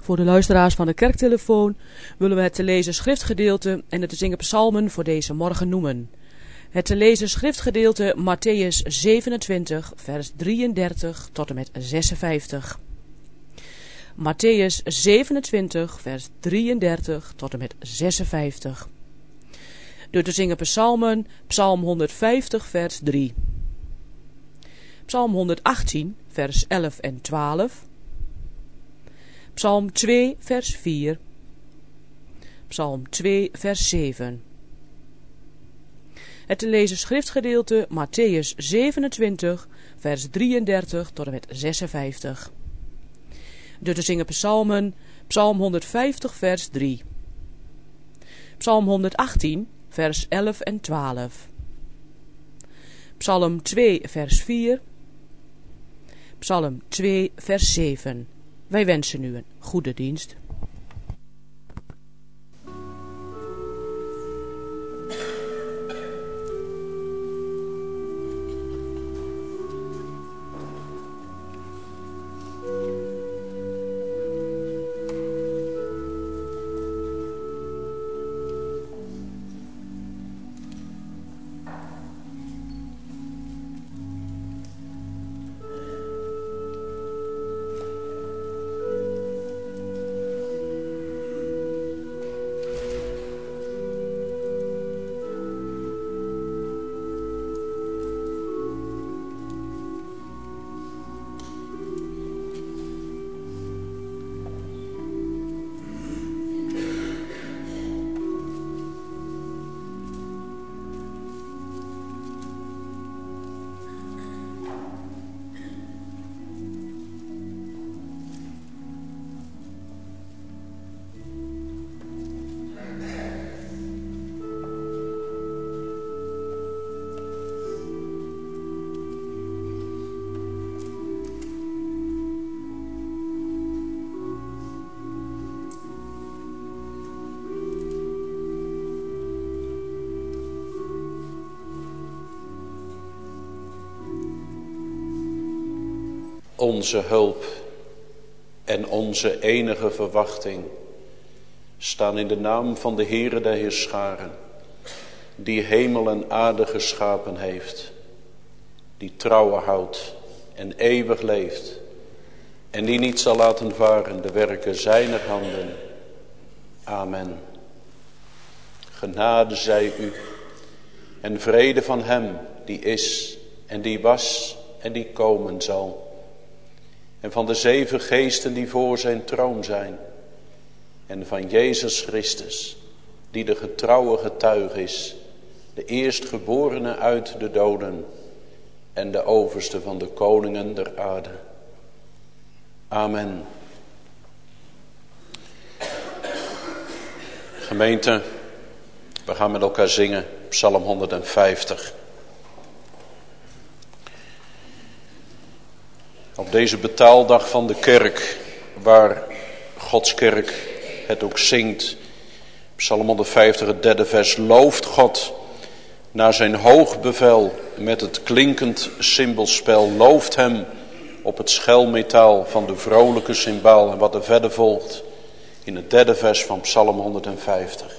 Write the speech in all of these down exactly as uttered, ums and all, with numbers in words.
Voor de luisteraars van de kerktelefoon willen we het te lezen schriftgedeelte en het te zingen psalmen voor deze morgen noemen. Het te lezen schriftgedeelte Mattheüs zevenentwintig, vers drieëndertig tot en met zesenvijftig. Mattheüs zevenentwintig, vers drieëndertig tot en met zesenvijftig. De te zingen psalmen, psalm honderdvijftig, vers drie. Psalm honderdachttien, vers elf en twaalf. Psalm twee, vers vier. Psalm twee, vers zeven. Het te lezen schriftgedeelte Mattheüs zevenentwintig, vers drieëndertig tot en met zesenvijftig. De te zingen psalmen, psalm honderdvijftig, vers drie. Psalm honderdachttien, vers elf en twaalf. Psalm twee, vers vier. Psalm twee, vers zeven. Wij wensen u een goede dienst. Onze hulp en onze enige verwachting staan in de naam van de Heere der Heerscharen, die hemel en aarde geschapen heeft, die trouwe houdt en eeuwig leeft en die niet zal laten varen de werken zijner handen. Amen. Genade zij u en vrede van hem die is en die was en die komen zal. En van de zeven geesten die voor zijn troon zijn. En van Jezus Christus, die de getrouwe getuige is. De eerstgeborene uit de doden. En de overste van de koningen der aarde. Amen. Gemeente, we gaan met elkaar zingen. Psalm honderdvijftig. Op deze betaaldag van de kerk, waar Gods kerk het ook zingt. Psalm honderdvijftig, het derde vers. Looft God naar zijn hoog bevel met het klinkend cymbelspel. Looft hem op het schelmetaal van de vrolijke cymbaal. En wat er verder volgt in het derde vers van Psalm honderdvijftig.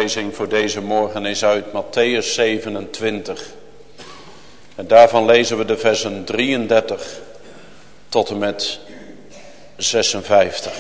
schriftlezing voor deze morgen is uit Mattheüs zevenentwintig. En daarvan lezen we de versen drieëndertig tot en met zesenvijftig.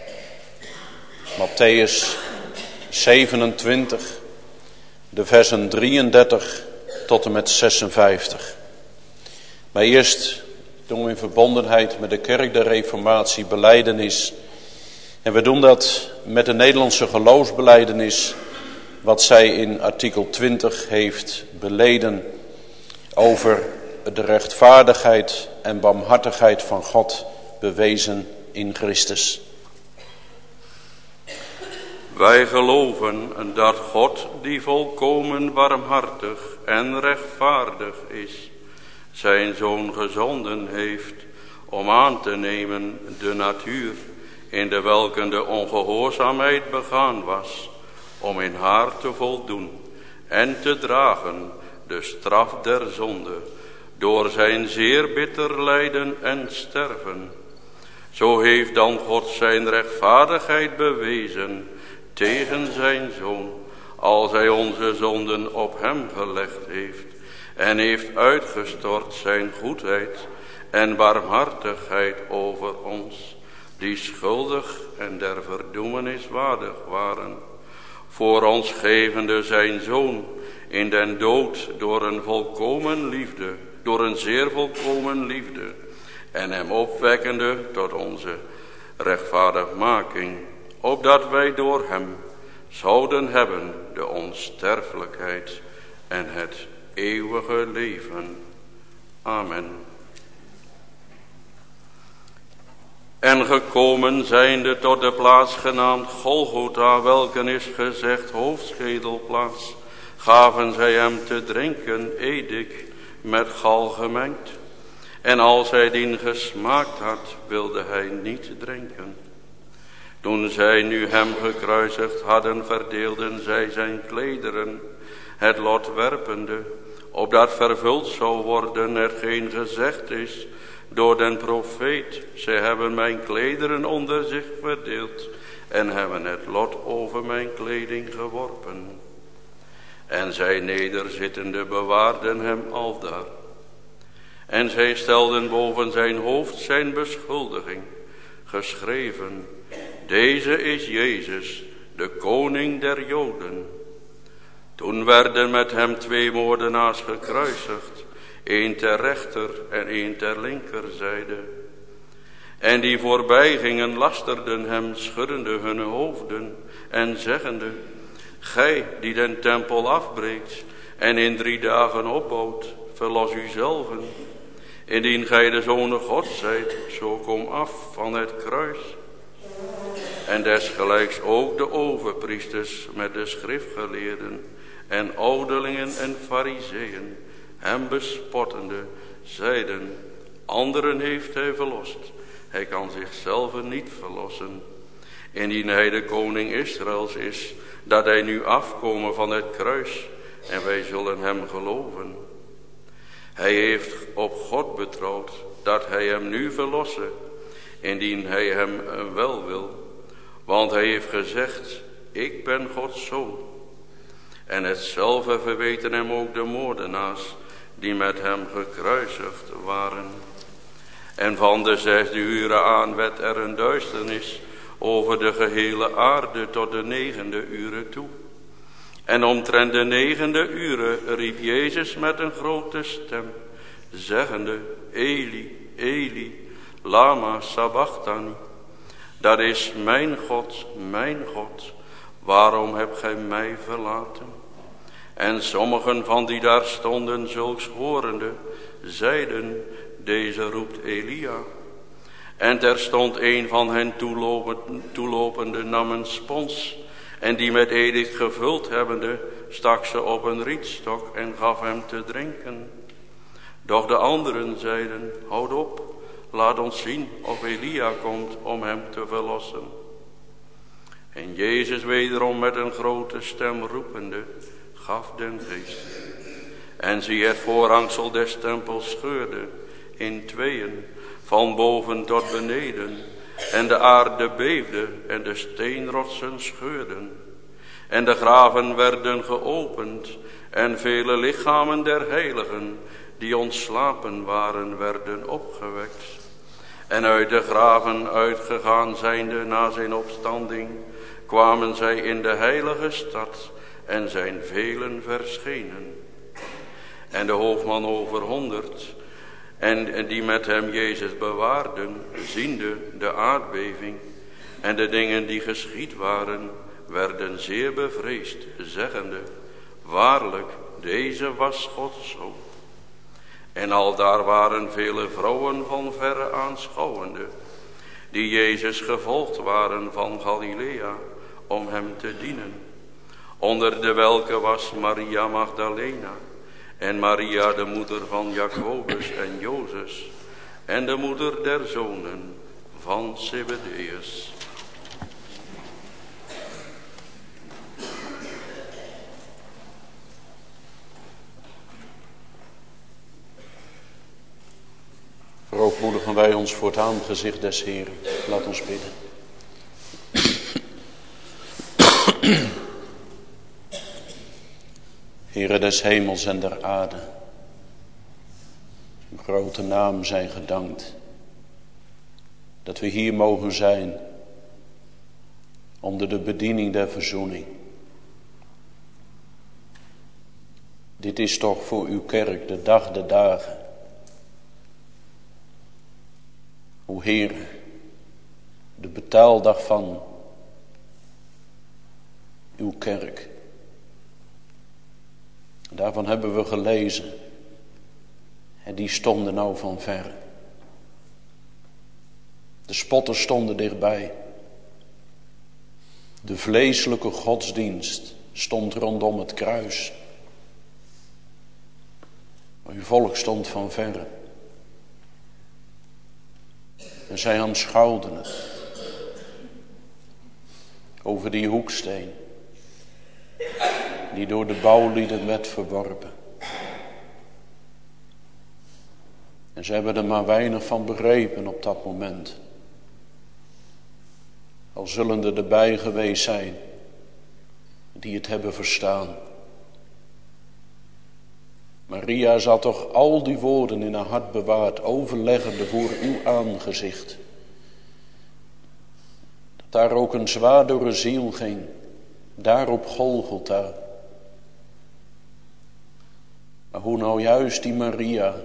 Mattheüs zevenentwintig, de versen drieëndertig tot en met zesenvijftig. Maar eerst doen we in verbondenheid met de kerk der Reformatie belijdenis. En we doen dat met de Nederlandse geloofsbelijdenis, wat zij in artikel twintig heeft beleden over de rechtvaardigheid en barmhartigheid van God bewezen in Christus. Wij geloven dat God, die volkomen barmhartig en rechtvaardig is, zijn Zoon gezonden heeft om aan te nemen de natuur in de welke de ongehoorzaamheid begaan was, om in haar te voldoen en te dragen de straf der zonde door zijn zeer bitter lijden en sterven. Zo heeft dan God zijn rechtvaardigheid bewezen tegen zijn Zoon, als hij onze zonden op hem gelegd heeft en heeft uitgestort zijn goedheid en barmhartigheid over ons, die schuldig en der verdoemenis waardig waren, voor ons gevende zijn Zoon in den dood door een volkomen liefde, door een zeer volkomen liefde, en hem opwekkende tot onze rechtvaardigmaking, opdat wij door hem zouden hebben de onsterfelijkheid en het eeuwige leven. Amen. En gekomen zijnde tot de plaats genaamd Golgotha, welken is gezegd hoofdschedelplaats, gaven zij hem te drinken edik met gal gemengd. En als hij dien gesmaakt had, wilde hij niet drinken. Toen zij nu hem gekruisigd hadden, verdeelden zij zijn klederen, het lot werpende, opdat vervuld zou worden hetgeen gezegd is door den profeet: zij hebben mijn klederen onder zich verdeeld en hebben het lot over mijn kleding geworpen. En zij nederzittende bewaarden hem aldaar. En zij stelden boven zijn hoofd zijn beschuldiging, geschreven: deze is Jezus, de koning der Joden. Toen werden met hem twee moordenaars gekruisigd, een ter rechter en een ter linkerzijde. En die voorbij gingen lasterden hem, schuddende hun hoofden en zeggende: gij die den tempel afbreekt en in drie dagen opbouwt, verlos u zelven. Indien gij de Zoon Gods zijt, zo kom af van het kruis. En desgelijks ook de overpriesters met de schriftgeleerden en ouderlingen en farizeeën, hem bespottende, zeiden: anderen heeft hij verlost, hij kan zichzelf niet verlossen. Indien hij de koning Israëls is, dat hij nu afkomen van het kruis, en wij zullen hem geloven. Hij heeft op God betrouwd, dat hij hem nu verlosse, indien hij hem wel wil. Want hij heeft gezegd: ik ben Gods Zoon. En hetzelfde verweten hem ook de moordenaars, die met hem gekruisigd waren. En van de zesde uren aan werd er een duisternis over de gehele aarde tot de negende uren toe. En omtrent de negende uren riep Jezus met een grote stem, zeggende: Eli, Eli, lama sabachthani. Dat is: mijn God, mijn God, waarom hebt gij mij verlaten? En sommigen van die daar stonden zulks horende, zeiden: deze roept Elia. En terstond een van hen toelopende nam een spons, en die met edict gevuld hebbende, stak ze op een rietstok en gaf hem te drinken. Doch de anderen zeiden: houd op, laat ons zien of Elia komt om hem te verlossen. En Jezus wederom met een grote stem roepende, gaf den geest. En zie, het voorhangsel des tempels scheurde in tweeën, van boven tot beneden, en de aarde beefde en de steenrotsen scheurden. En de graven werden geopend en vele lichamen der heiligen die ontslapen waren, werden opgewekt. En uit de graven uitgegaan zijnde na zijn opstanding, kwamen zij in de heilige stad en zijn velen verschenen. En de hoofdman over honderd, en die met hem Jezus bewaarden, ziende de aardbeving en de dingen die geschied waren, werden zeer bevreesd, zeggende, waarlijk, deze was Gods Zoon. En aldaar waren vele vrouwen van verre aanschouwende, die Jezus gevolgd waren van Galilea, om hem te dienen. Onder de welke was Maria Magdalena, en Maria de moeder van Jacobus en Jozef, en de moeder der zonen van Zebedeus. Verootmoedigen wij ons voor het aangezicht des Heeren. Laat ons bidden. Heere des hemels en der aarde, uw grote naam zij gedankt, dat we hier mogen zijn, onder de bediening der verzoening. Dit is toch voor uw kerk de dag der dagen. O Heere, de betaaldag van uw kerk. Daarvan hebben we gelezen. En die stonden nou van verre. De spotters stonden dichtbij. De vleeselijke godsdienst stond rondom het kruis. Maar uw volk stond van verre. En zij aanschouwden het. Over die hoeksteen. Die door de bouwlieden werd verworpen. En ze hebben er maar weinig van begrepen op dat moment. Al zullen er erbij geweest zijn die het hebben verstaan. Maria zal toch al die woorden in haar hart bewaard, overleggende voor uw aangezicht. Dat daar ook een zwaardere ziel ging, daar op Golgotha. Maar hoe nou juist die Maria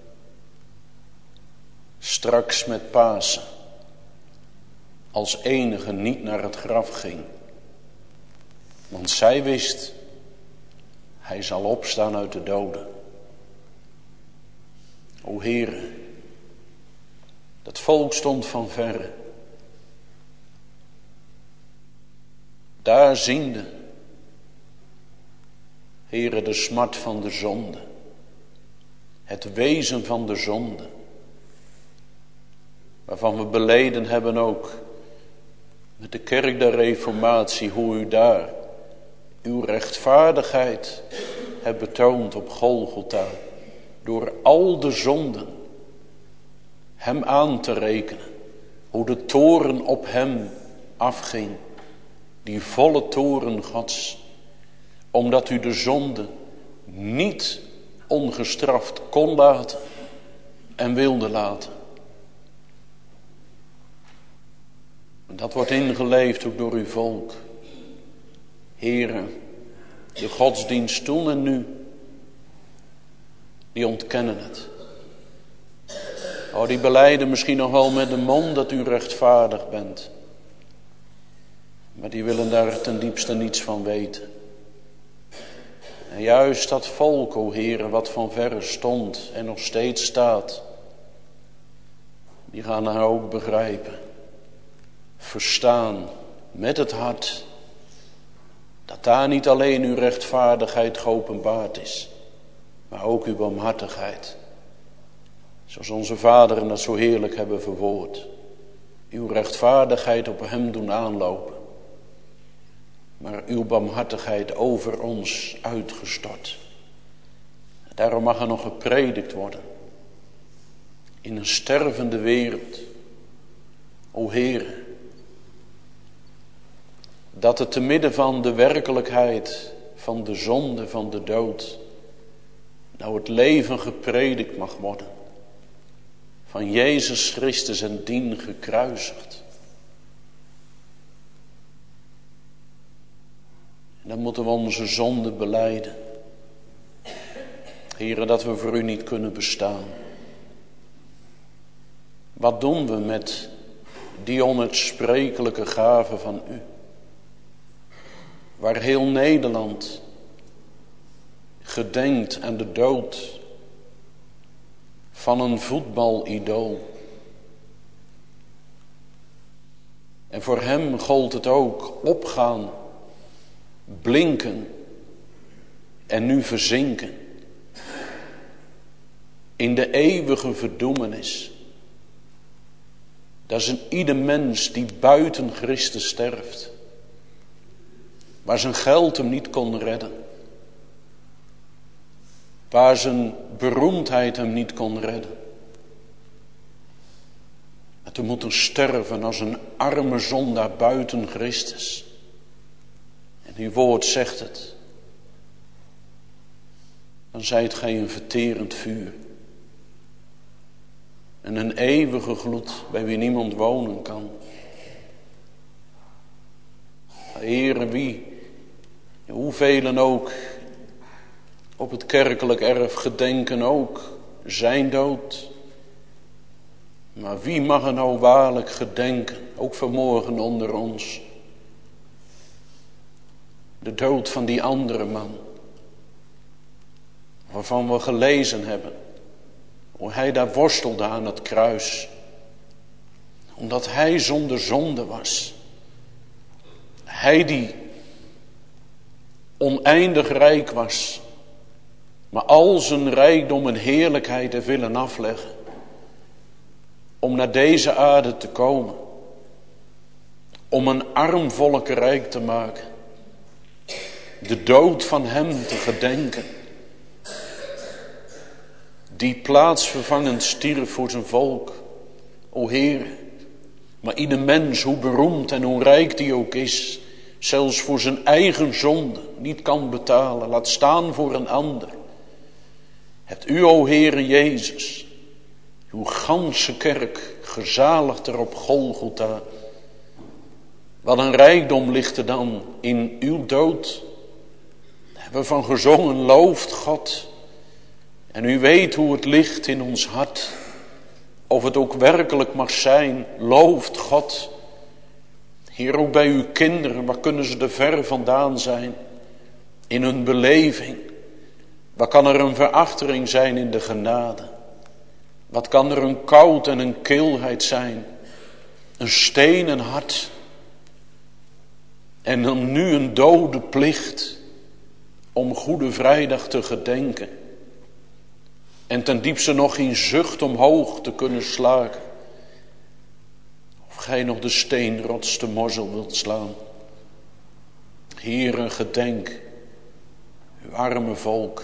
straks met Pasen als enige niet naar het graf ging. Want zij wist, hij zal opstaan uit de doden. O Heere, dat volk stond van verre. Daar ziende, Heere, de smart van de zonde. Het wezen van de zonde. Waarvan we beleden hebben ook met de kerk der Reformatie, hoe u daar uw rechtvaardigheid hebt betoond op Golgotha. Door al de zonden hem aan te rekenen. Hoe de toorn op hem afging. Die volle toorn Gods. Omdat u de zonde niet ongestraft kon laten en wilde laten. Dat wordt ingeleefd ook door uw volk. Heere, de godsdienst toen en nu, die ontkennen het. Oh, die belijden misschien nog wel met de mond dat u rechtvaardig bent. Maar die willen daar ten diepste niets van weten. En juist dat volk, o Heere, wat van verre stond en nog steeds staat, die gaan haar ook begrijpen. Verstaan met het hart dat daar niet alleen uw rechtvaardigheid geopenbaard is, maar ook uw barmhartigheid. Zoals onze vaderen dat zo heerlijk hebben verwoord. Uw rechtvaardigheid op hem doen aanlopen, maar uw barmhartigheid over ons uitgestort. Daarom mag er nog gepredikt worden in een stervende wereld. O Heere, Dat het te midden van de werkelijkheid, van de zonde, van de dood, nou het leven gepredikt mag worden. Van Jezus Christus en dien gekruisigd. En dan moeten we onze zonde belijden. Heere, dat we voor u niet kunnen bestaan. Wat doen we met die onuitsprekelijke gave van u? Waar heel Nederland gedenkt aan de dood van een voetbalidool. En voor hem gold het ook opgaan, blinken en nu verzinken in de eeuwige verdoemenis. Dat is een ieder mens die buiten Christus sterft, waar zijn geld hem niet kon redden, waar zijn beroemdheid hem niet kon redden. En te moeten sterven als een arme zondaar buiten Christus. En uw woord zegt het. Dan zijt gij een verterend vuur. En een eeuwige gloed bij wie niemand wonen kan. Heere, wie, hoevelen ook op het kerkelijk erf gedenken ook zijn dood. Maar wie mag er nou waarlijk gedenken, ook vanmorgen onder ons, de dood van die andere man, waarvan we gelezen hebben, hoe hij daar worstelde aan het kruis, omdat hij zonder zonde was. Hij die oneindig rijk was, maar al zijn rijkdom en heerlijkheid er willen afleggen, om naar deze aarde te komen, om een arm volk rijk te maken, de dood van hem te gedenken, die plaatsvervangend stierf voor zijn volk. O Heer, maar ieder mens, hoe beroemd en hoe rijk die ook is, zelfs voor zijn eigen zonde niet kan betalen, laat staan voor een ander. Hebt u, o Heere Jezus, uw ganse kerk gezaligd er op Golgotha. Wat een rijkdom ligt er dan in uw dood. Daar hebben we van gezongen, looft God. En u weet hoe het ligt in ons hart. Of het ook werkelijk mag zijn, looft God. Heer, ook bij uw kinderen, waar kunnen ze er ver vandaan zijn? In hun beleving. Waar kan er een verachtering zijn in de genade? Wat kan er een koud en een kilheid zijn? Een stenen hart. En dan nu een dode plicht om Goede Vrijdag te gedenken. En ten diepste nog geen zucht omhoog te kunnen slaken. Of gij nog de steenrots te morzel wilt slaan. Heere, gedenk uw arme volk.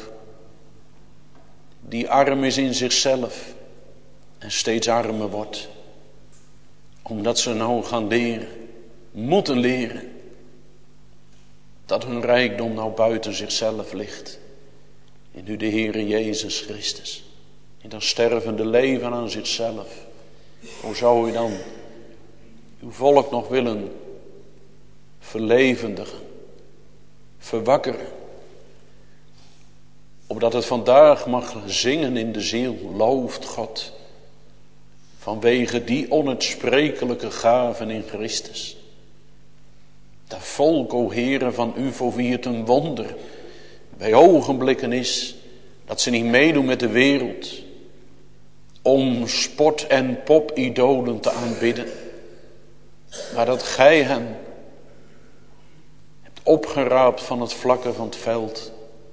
Die arm is in zichzelf en steeds armer wordt. Omdat ze nou gaan leren, moeten leren, dat hun rijkdom nou buiten zichzelf ligt. In u de Heere Jezus Christus. In dat stervende leven aan zichzelf. Hoe zou u dan uw volk nog willen verlevendigen, verwakkeren? Opdat het vandaag mag zingen in de ziel, looft God. Vanwege die onuitsprekelijke gaven in Christus. Dat volk, o Heere, van u, voor wie het een wonder bij ogenblikken is, dat ze niet meedoen met de wereld, om sport- en popidolen te aanbidden. Maar dat gij hen hebt opgeraapt van het vlakke van het veld.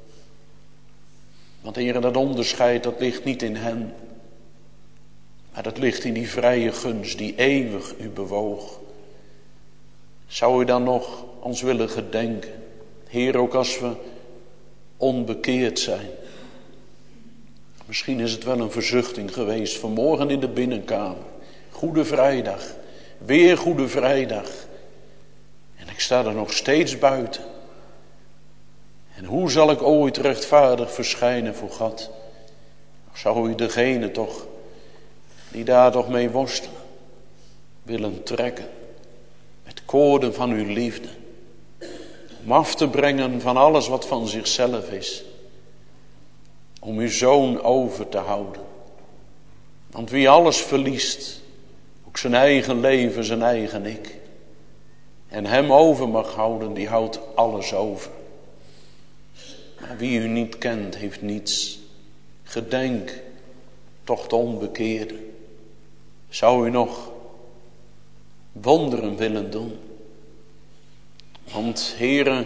Want Heere, dat onderscheid, dat ligt niet in hen, maar dat ligt in die vrije gunst die eeuwig u bewoog. Zou u dan nog ons willen gedenken, Heer, ook als we onbekeerd zijn. Misschien is het wel een verzuchting geweest vanmorgen in de binnenkamer. Goede Vrijdag, weer Goede Vrijdag. En ik sta er nog steeds buiten. En hoe zal ik ooit rechtvaardig verschijnen voor God? Zou u degene toch, die daar toch mee worstelen, willen trekken met koorden van uw liefde. Om af te brengen van alles wat van zichzelf is. Om uw zoon over te houden. Want wie alles verliest, ook zijn eigen leven, zijn eigen ik. En hem over mag houden, die houdt alles over. Maar wie u niet kent, heeft niets. Gedenk toch de onbekeerde. Zou u nog wonderen willen doen? Want Heere,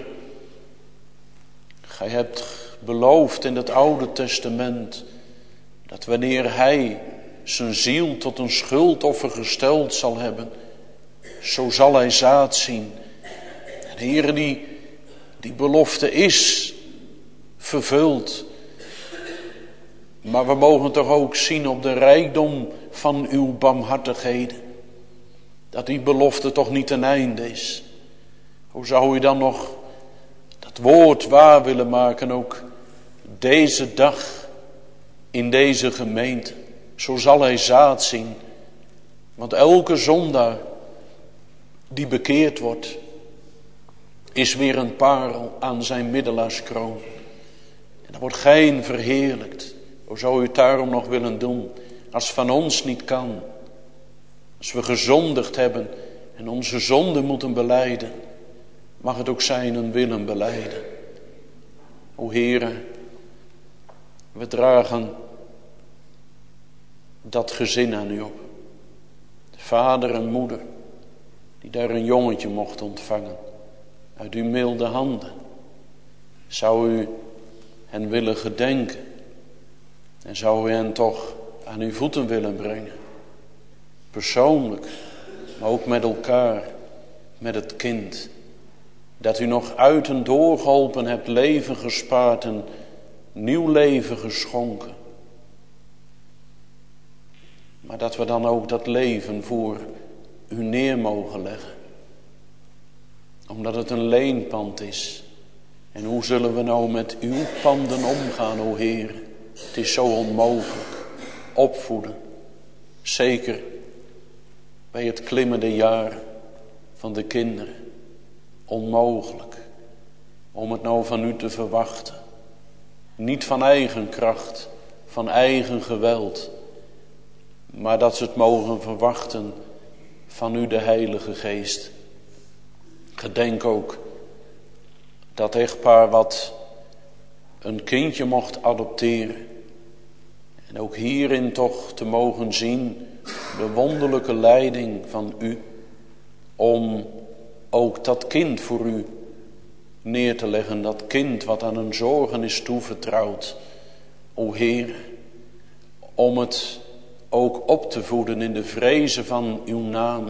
gij hebt beloofd in het Oude Testament dat wanneer hij zijn ziel tot een schuldoffer gesteld zal hebben, zo zal hij zaad zien. En Heere, die, die belofte is vervuld. Maar we mogen toch ook zien op de rijkdom van uw barmhartigheden, dat die belofte toch niet ten einde is. Hoe zou u dan nog dat woord waar willen maken, ook deze dag in deze gemeente? Zo zal hij zaad zien. Want elke zondaar die bekeerd wordt, is weer een parel aan zijn middelaarskroon. En dan wordt gij verheerlijkt. Hoe zou u het daarom nog willen doen, als van ons niet kan? Als we gezondigd hebben en onze zonde moeten belijden, mag het ook zijn een willen belijden. O Heere, we dragen dat gezin aan u op. De vader en moeder, die daar een jongetje mocht ontvangen. Uit uw milde handen. Zou u hen willen gedenken. En zou u hen toch aan uw voeten willen brengen. Persoonlijk, maar ook met elkaar, met het kind. Dat u nog uit en doorgeholpen hebt, leven gespaard en nieuw leven geschonken. Maar dat we dan ook dat leven voor u neer mogen leggen. Omdat het een leenpand is. En hoe zullen we nou met uw panden omgaan, o Heer? Het is zo onmogelijk. Opvoeden. Zeker bij het klimmende jaar van de kinderen. Onmogelijk. Om het nou van u te verwachten. Niet van eigen kracht. Van eigen geweld. Maar dat ze het mogen verwachten van u, de Heilige Geest. Gedenk ook dat echtpaar wat een kindje mocht adopteren. En ook hierin toch te mogen zien de wonderlijke leiding van u. Om ook dat kind voor u neer te leggen. Dat kind wat aan een zorgen is toevertrouwd. O Heer, om het ook op te voeden in de vrezen van uw naam.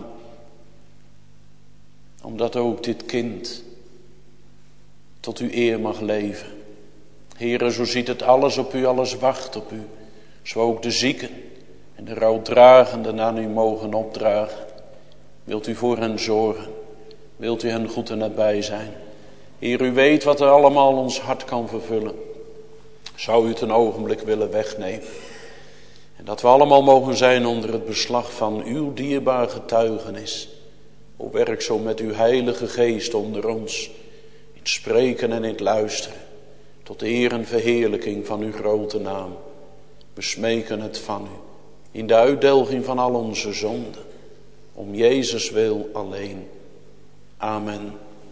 Omdat ook dit kind tot uw eer mag leven. Heere, zo ziet het alles op u, alles wacht op u. Zo ook de zieken en de rouwdragenden aan u mogen opdragen. Wilt u voor hen zorgen? Wilt u hen goed en nabij zijn? Heer, u weet wat er allemaal ons hart kan vervullen. Zou u het een ogenblik willen wegnemen? En dat we allemaal mogen zijn onder het beslag van uw dierbaar getuigenis. O werk zo met uw heilige geest onder ons. In het spreken en in het luisteren. Tot eer en verheerlijking van uw grote naam. We smeken het van u. In de uitdelging van al onze zonden. Om Jezus wil alleen. Amen.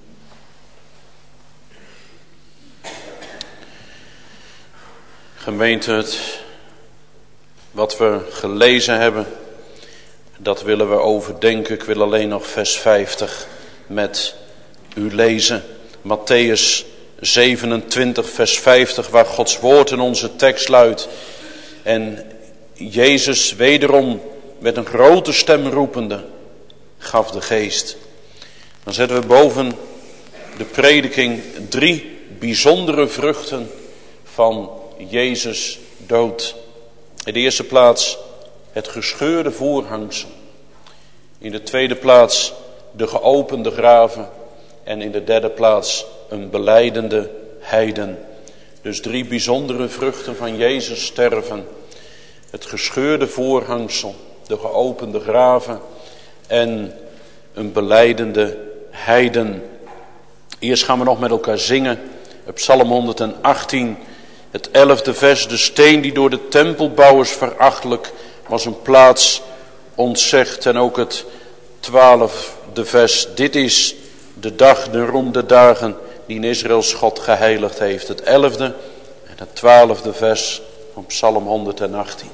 Gemeente, het wat we gelezen hebben, dat willen we overdenken. Ik wil alleen nog vers vijftig met u lezen. Mattheüs zevenentwintig vers vijftig, waar Gods woord in onze tekst luidt. En Jezus wederom met een grote stem roepende gaf de geest. Dan zetten we boven de prediking drie bijzondere vruchten van Jezus dood. In de eerste plaats het gescheurde voorhangsel. In de tweede plaats de geopende graven. En in de derde plaats een belijdende heiden. Dus drie bijzondere vruchten van Jezus sterven. Het gescheurde voorhangsel, de geopende graven en een belijdende heiden. Eerst gaan we nog met elkaar zingen. Op Psalm honderdachttien, het elfde vers. De steen die door de tempelbouwers verachtelijk was een plaats ontzegd. En ook het twaalfde vers. Dit is de dag, de roemde dagen die in Israëls God geheiligd heeft. Het elfde en het twaalfde vers van Psalm honderdachttien.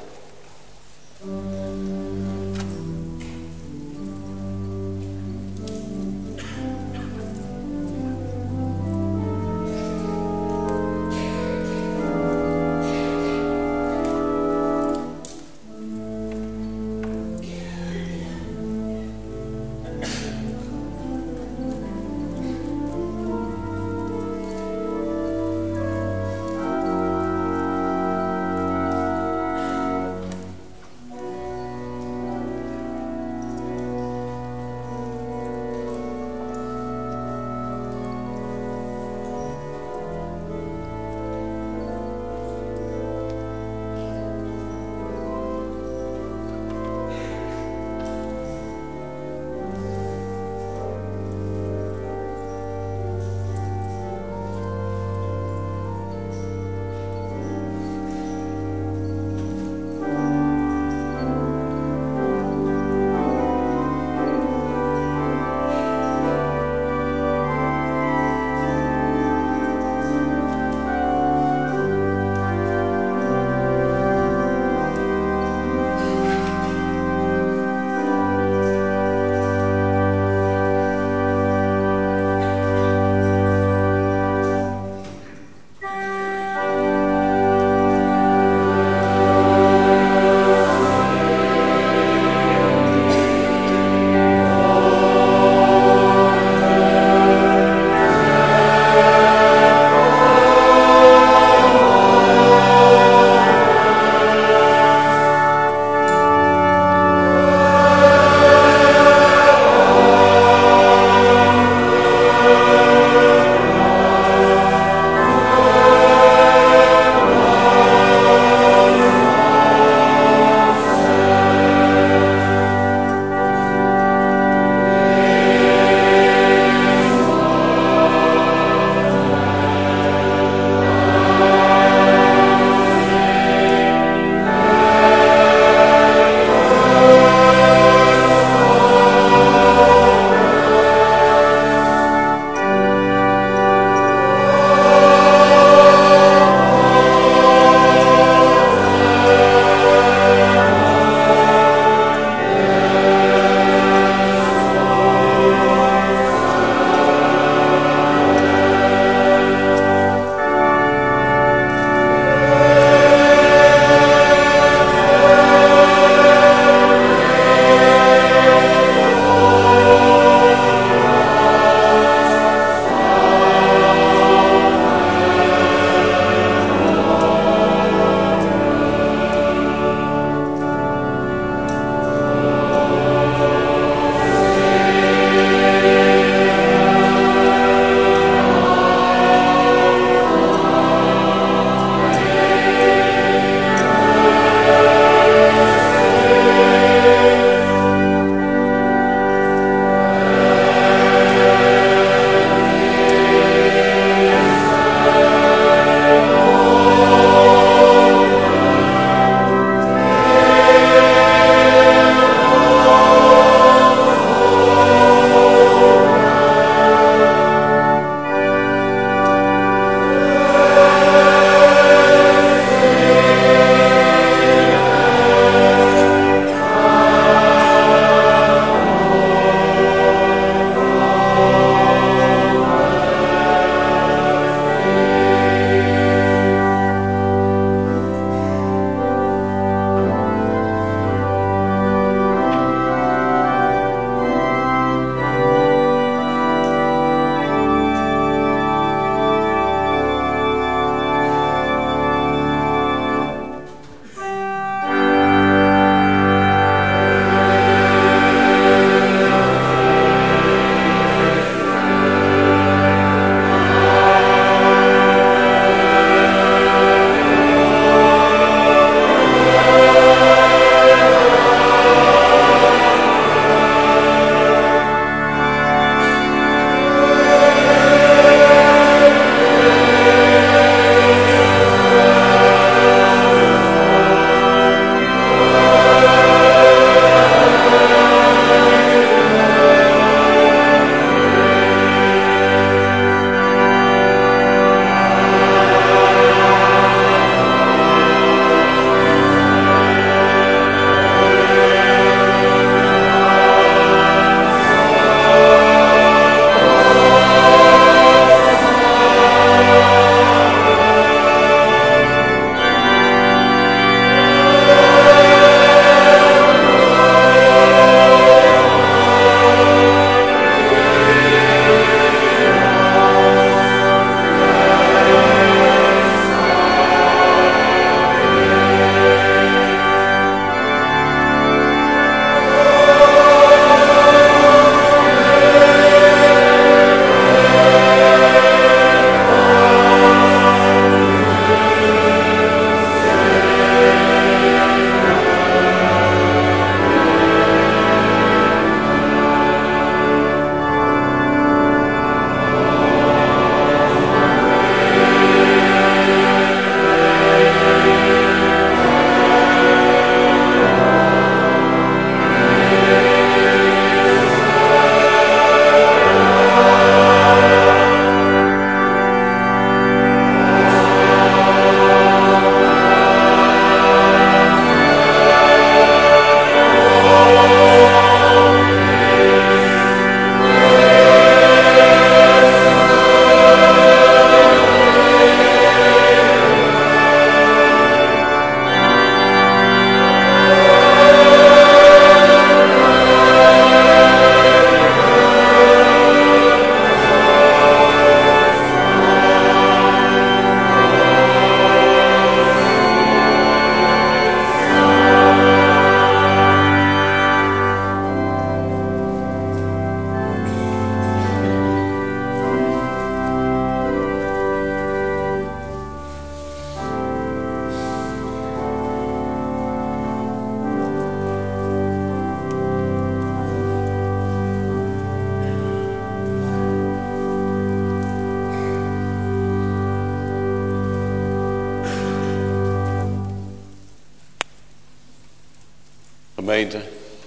gemeente.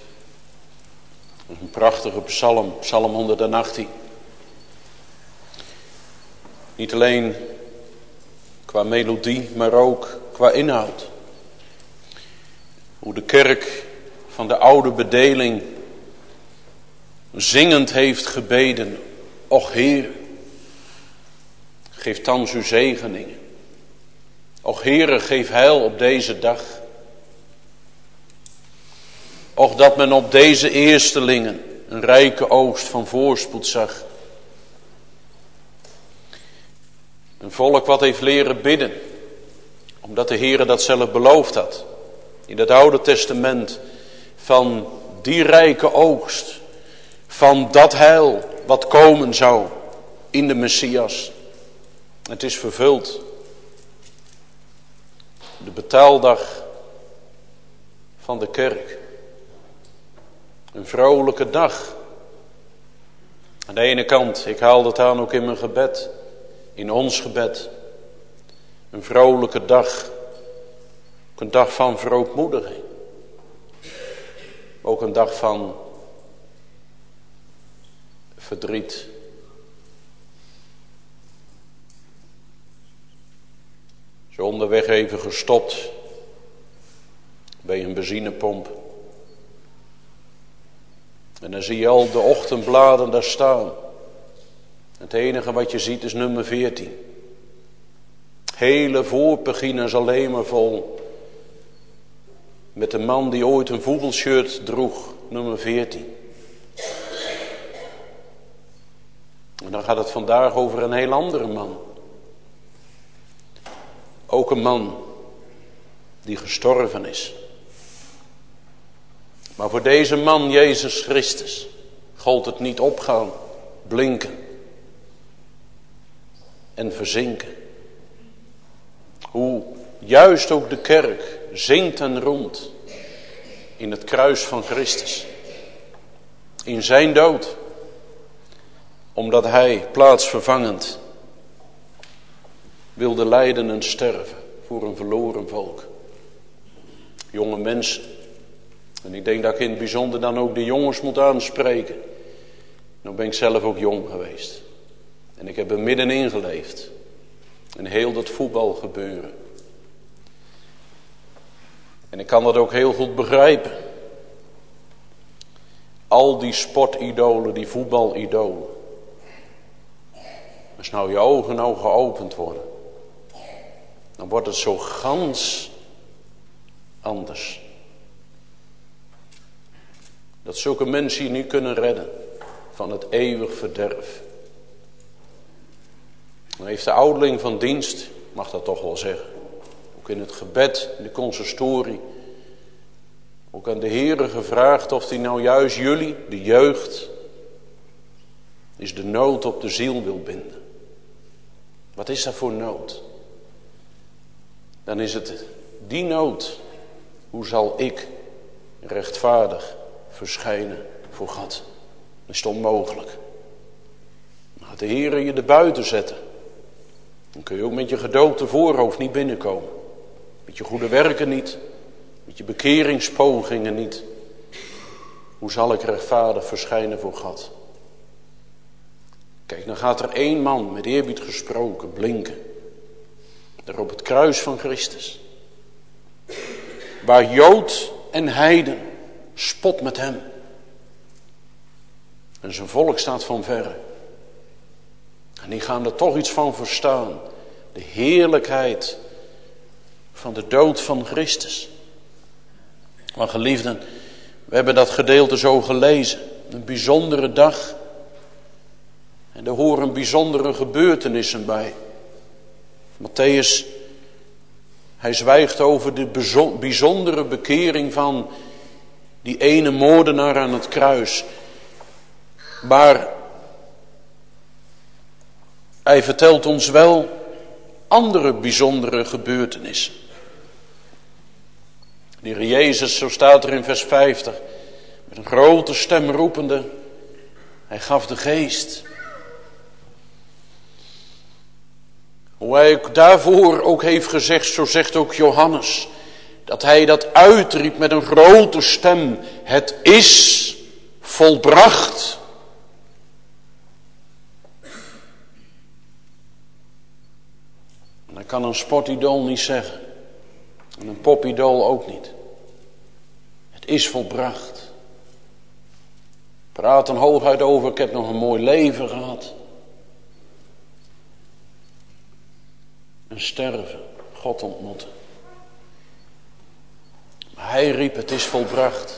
Een prachtige psalm, psalm honderdachttien. Niet alleen qua melodie, maar ook qua inhoud. Hoe de kerk van de oude bedeling zingend heeft gebeden. Och Heer, geef thans uw zegeningen. Och Heere, geef heil op deze dag. Och dat men op deze eerstelingen een rijke oogst van voorspoed zag. Een volk wat heeft leren bidden, omdat de Heere dat zelf beloofd had. In het Oude Testament van die rijke oogst, van dat heil wat komen zou in de Messias. Het is vervuld. De betaaldag van de kerk. Een vrolijke dag. Aan de ene kant, ik haal het aan ook in mijn gebed. In ons gebed. Een vrolijke dag. Ook een dag van verootmoediging. Ook een dag van verdriet. Zo onderweg even gestopt bij een benzinepomp. En dan zie je al de ochtendbladen daar staan. Het enige wat je ziet is nummer veertien. Hele voorpagina's alleen maar vol. Met de man die ooit een vogelshirt droeg, nummer veertien. En dan gaat het vandaag over een heel andere man. Ook een man die gestorven is. Maar voor deze man, Jezus Christus, gold het niet opgaan, blinken en verzinken. Hoe juist ook de kerk zingt en roemt in het kruis van Christus. In zijn dood. Omdat hij plaatsvervangend wilde lijden en sterven voor een verloren volk. Jonge mensen. En ik denk dat ik in het bijzonder dan ook de jongens moet aanspreken. Nou ben ik zelf ook jong geweest. En ik heb er middenin geleefd. En heel dat voetbalgebeuren. En ik kan dat ook heel goed begrijpen. Al die sportidolen, die voetbalidolen. Als nou je ogen nou geopend worden. Dan wordt het zo gans anders. Dat zulke mensen je niet kunnen redden van het eeuwig verderf. Dan heeft de ouderling van dienst, mag dat toch wel zeggen, ook in het gebed, in de consistorie, ook aan de Heere gevraagd of hij nou juist jullie, de jeugd, is de nood op de ziel wil binden. Wat is dat voor nood? Dan is het die nood. Hoe zal ik rechtvaardig verschijnen voor God? Dat is onmogelijk. Dan gaat de Heer je er buiten zetten. Dan kun je ook met je gedoopte voorhoofd niet binnenkomen. Met je goede werken niet. Met je bekeringspogingen niet. Hoe zal ik rechtvaardig verschijnen voor God? Kijk, dan gaat er één man met eerbied gesproken blinken. Daar op het kruis van Christus. Waar Jood en heiden spot met hem. En zijn volk staat van verre. En die gaan er toch iets van verstaan. De heerlijkheid van de dood van Christus. Maar geliefden, we hebben dat gedeelte zo gelezen. Een bijzondere dag. En er horen bijzondere gebeurtenissen bij. Matthäus, hij zwijgt over de bijzondere bekering van die ene moordenaar aan het kruis. Maar hij vertelt ons wel andere bijzondere gebeurtenissen. De Heer Jezus, zo staat er in vers vijftig, met een grote stem roepende, hij gaf de geest. Hoe hij daarvoor ook heeft gezegd, zo zegt ook Johannes, dat hij dat uitriep met een grote stem. Het is volbracht. En dat kan een sportidool niet zeggen. En een popidool ook niet. Het is volbracht. Praten hooguit over, ik heb nog een mooi leven gehad. En sterven, God ontmoeten. Maar hij riep, het is volbracht.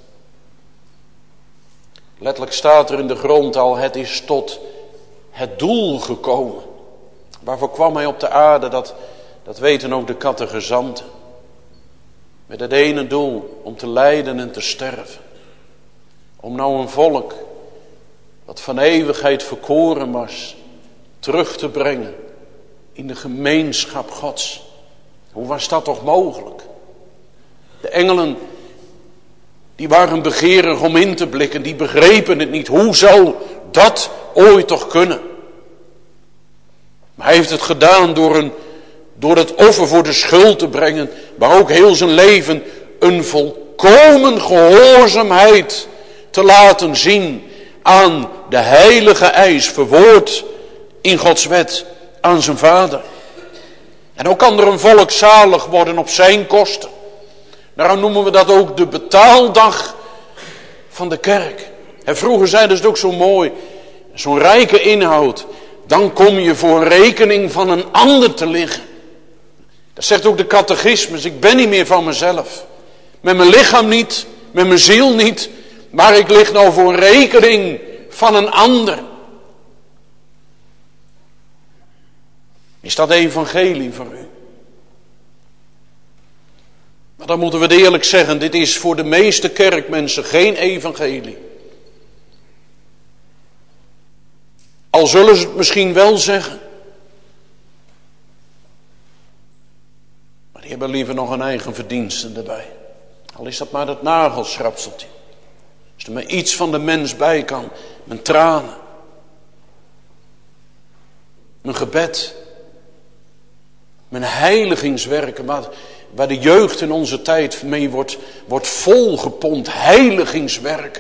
Letterlijk staat er in de grond al, het is tot het doel gekomen. Waarvoor kwam hij op de aarde, dat, dat weten ook de catechizanten. Met het ene doel, om te lijden en te sterven. Om nou een volk, dat van eeuwigheid verkoren was, terug te brengen in de gemeenschap Gods. Hoe was dat toch mogelijk? De engelen, die waren begeerig om in te blikken, die begrepen het niet. Hoe zou dat ooit toch kunnen? Maar hij heeft het gedaan door, een, door het offer voor de schuld te brengen, maar ook heel zijn leven een volkomen gehoorzaamheid te laten zien aan de heilige eis, verwoord in Gods wet, aan zijn vader. En ook kan er een volk zalig worden op zijn kosten. Daarom noemen we dat ook de betaaldag van de kerk. En vroeger zeiden ze het ook zo mooi, zo'n rijke inhoud, dan kom je voor rekening van een ander te liggen. Dat zegt ook de catechismus, ik ben niet meer van mezelf. Met mijn lichaam niet, met mijn ziel niet, maar ik lig nou voor rekening van een ander. Is dat evangelie voor u? Maar dan moeten we eerlijk zeggen, dit is voor de meeste kerkmensen geen evangelie. Al zullen ze het misschien wel zeggen. Maar die hebben liever nog een eigen verdiensten erbij. Al is dat maar dat nagelschrapseltje. Als er maar iets van de mens bij kan. Mijn tranen. Mijn gebed. Mijn heiligingswerken. Waar, waar de jeugd in onze tijd mee wordt, wordt volgepompt. Heiligingswerken.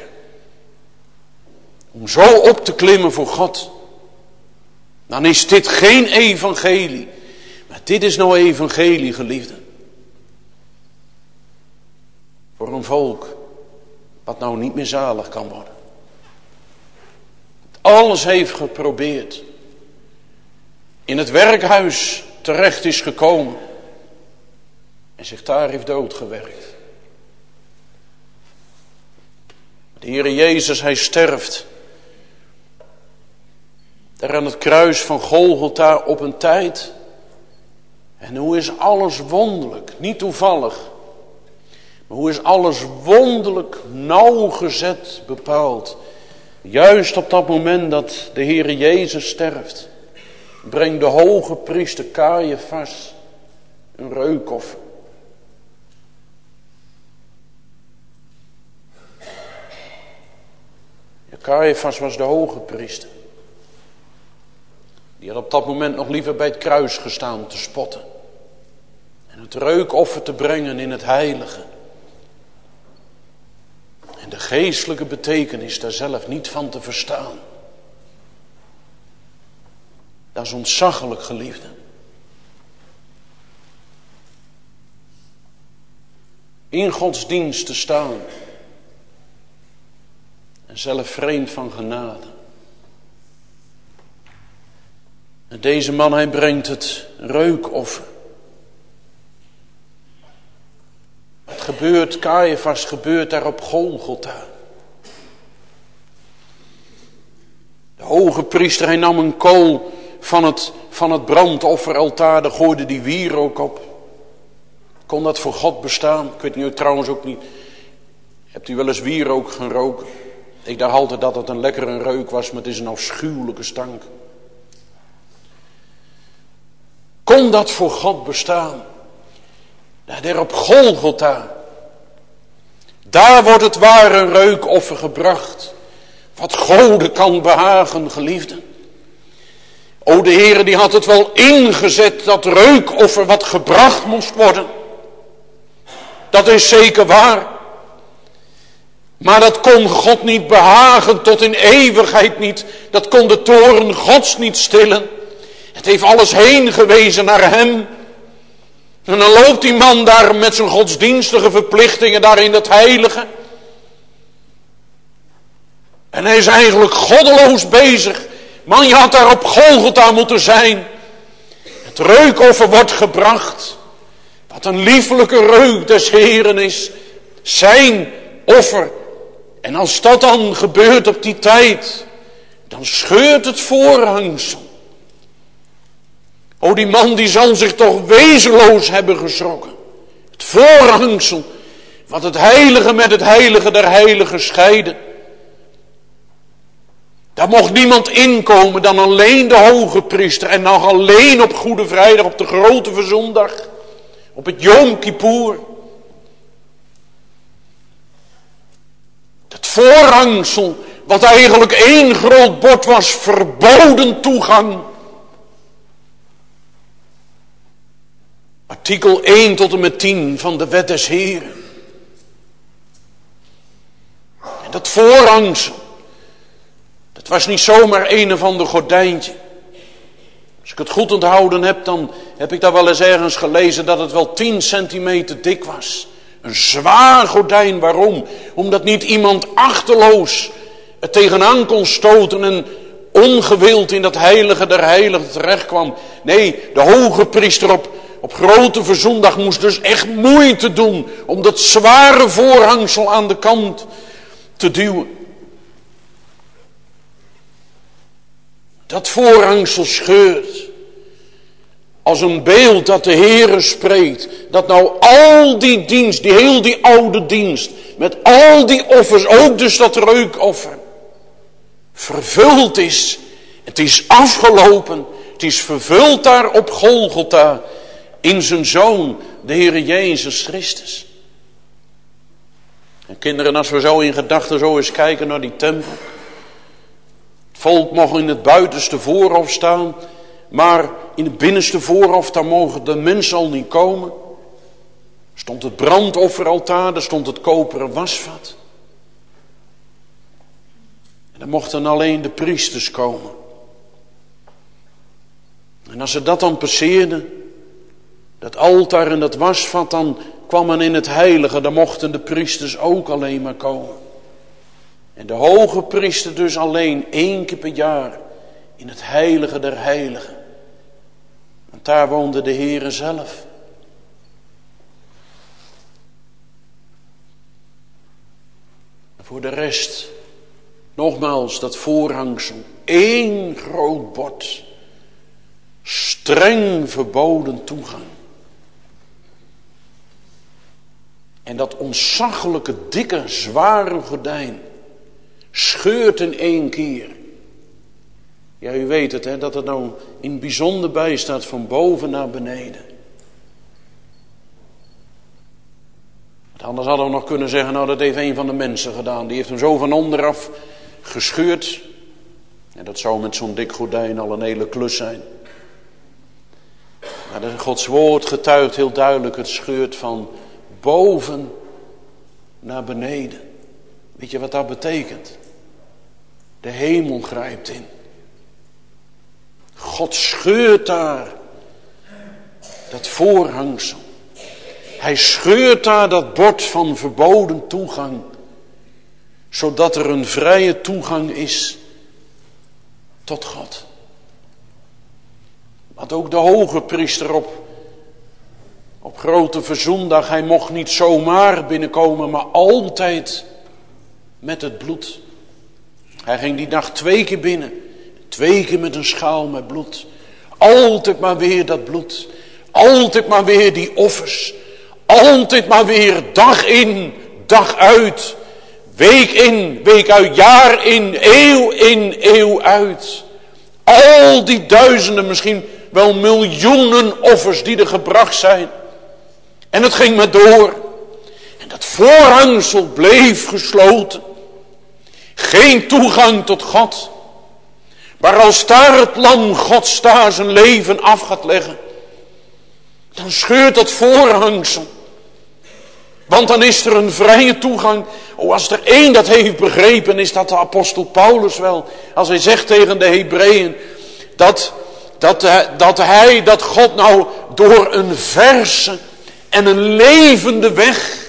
Om zo op te klimmen voor God. Dan is dit geen evangelie. Maar dit is nou evangelie, geliefden. Voor een volk wat nou niet meer zalig kan worden. Alles heeft geprobeerd. In het werkhuis terecht is gekomen. En zich daar heeft doodgewerkt. De Heere Jezus, hij sterft. Daar aan het kruis van Golgotha op een tijd. En hoe is alles wonderlijk, niet toevallig. Maar hoe is alles wonderlijk nauwgezet bepaald. Juist op dat moment dat de Heere Jezus sterft. Brengt de hoge priester Caiaphas een reukoffer. Ja, Caiaphas was de hoge priester. Die had op dat moment nog liever bij het kruis gestaan te spotten. En het reukoffer te brengen in het heilige. En de geestelijke betekenis daar zelf niet van te verstaan. Dat is ontzaglijk, geliefde. In Gods dienst te staan. En zelf vreemd van genade. En deze man, hij brengt het reukoffer. Wat gebeurt, Caiaphas gebeurt daar op Golgotha. De hoge priester, hij nam een kool van het, van het brandofferaltaar, daar gooide die wierook op. Kon dat voor God bestaan? Ik weet niet, trouwens ook niet. Hebt u wel eens wierook gaan roken? Ik dacht altijd dat het een lekkere reuk was, maar het is een afschuwelijke stank. Kon dat voor God bestaan? Daar op Golgotha. Daar wordt het ware reukoffer gebracht. Wat Gode kan behagen, geliefden. O, de Heere die had het wel ingezet, dat reukoffer wat gebracht moest worden. Dat is zeker waar. Maar dat kon God niet behagen, tot in eeuwigheid niet. Dat kon de toorn Gods niet stillen. Het heeft alles heen gewezen naar hem. En dan loopt die man daar met zijn godsdienstige verplichtingen daar in het heilige. En hij is eigenlijk goddeloos bezig. Man, je had daar op Golgotha moeten zijn. Het reukoffer wordt gebracht. Wat een lieflijke reuk des Heren is. Zijn offer. En als dat dan gebeurt op die tijd, dan scheurt het voorhangsel. O, die man die zal zich toch wezenloos hebben geschrokken. Het voorhangsel, wat het heilige met het heilige der heiligen scheiden. Daar mocht niemand inkomen dan alleen de hoge priester. En nog alleen op Goede Vrijdag, op de grote verzondag. Op het Yom Kippur. Het voorhangsel, wat eigenlijk één groot bord was, verboden toegang. Artikel één tot en met tien van de wet des Heren. En dat voorhangsel, dat was niet zomaar een of ander gordijntje. Als ik het goed onthouden heb, dan heb ik daar wel eens ergens gelezen dat het wel tien centimeter dik was. Een zwaar gordijn, waarom? Omdat niet iemand achterloos er tegenaan kon stoten en ongewild in dat heilige der heiligen terecht kwam. Nee, de hoge priester op, op grote verzondag moest dus echt moeite doen om dat zware voorhangsel aan de kant te duwen. Dat voorhangsel scheurt. Als een beeld dat de Heere spreekt. Dat nou al die dienst, die heel die oude dienst. Met al die offers, ook dus dat reukoffer. Vervuld is. Het is afgelopen. Het is vervuld daar op Golgotha. In zijn Zoon, de Heere Jezus Christus. En kinderen, als we zo in gedachten zo eens kijken naar die tempel. Het volk mocht in het buitenste voorhof staan. Maar in het binnenste voorhof, daar mogen de mensen al niet komen. Er stond het brandofferaltaar, er stond het koperen wasvat. En dan mochten alleen de priesters komen. En als ze dat dan passeerden, dat altaar en dat wasvat, dan kwam men in het heilige. Dan mochten de priesters ook alleen maar komen. En de hoge priester dus alleen één keer per jaar in het heilige der heiligen. Want daar woonde de Heere zelf. En voor de rest, nogmaals dat voorhangsel, één groot bord. Streng verboden toegang. En dat ontzaglijke, dikke, zware gordijn scheurt in één keer. Ja, u weet het, hè, dat er nou in het bijzonder bij staat van boven naar beneden. Want anders hadden we nog kunnen zeggen, nou dat heeft een van de mensen gedaan. Die heeft hem zo van onderaf gescheurd. En dat zou met zo'n dik gordijn al een hele klus zijn. Maar Gods woord getuigt heel duidelijk, het scheurt van boven naar beneden. Weet je wat dat betekent? De hemel grijpt in. God scheurt daar dat voorhangsel. Hij scheurt daar dat bord van verboden toegang. Zodat er een vrije toegang is tot God. Want ook de hoge priester op, op grote verzondag, hij mocht niet zomaar binnenkomen, maar altijd met het bloed. Hij ging die dag twee keer binnen. Twee keer met een schaal met bloed. Altijd maar weer dat bloed. Altijd maar weer die offers. Altijd maar weer dag in, dag uit. Week in, week uit, jaar in, eeuw in, eeuw uit. Al die duizenden, misschien wel miljoenen offers die er gebracht zijn. En het ging maar door. En dat voorhangsel bleef gesloten. Geen toegang tot God. Maar als daar het lam Gods daar zijn leven af gaat leggen, dan scheurt dat voorhangsel. Want dan is er een vrije toegang. Oh, als er één dat heeft begrepen, is dat de apostel Paulus wel. Als hij zegt tegen de Hebreeën, dat, dat, dat hij, dat God nou door een verse en een levende weg,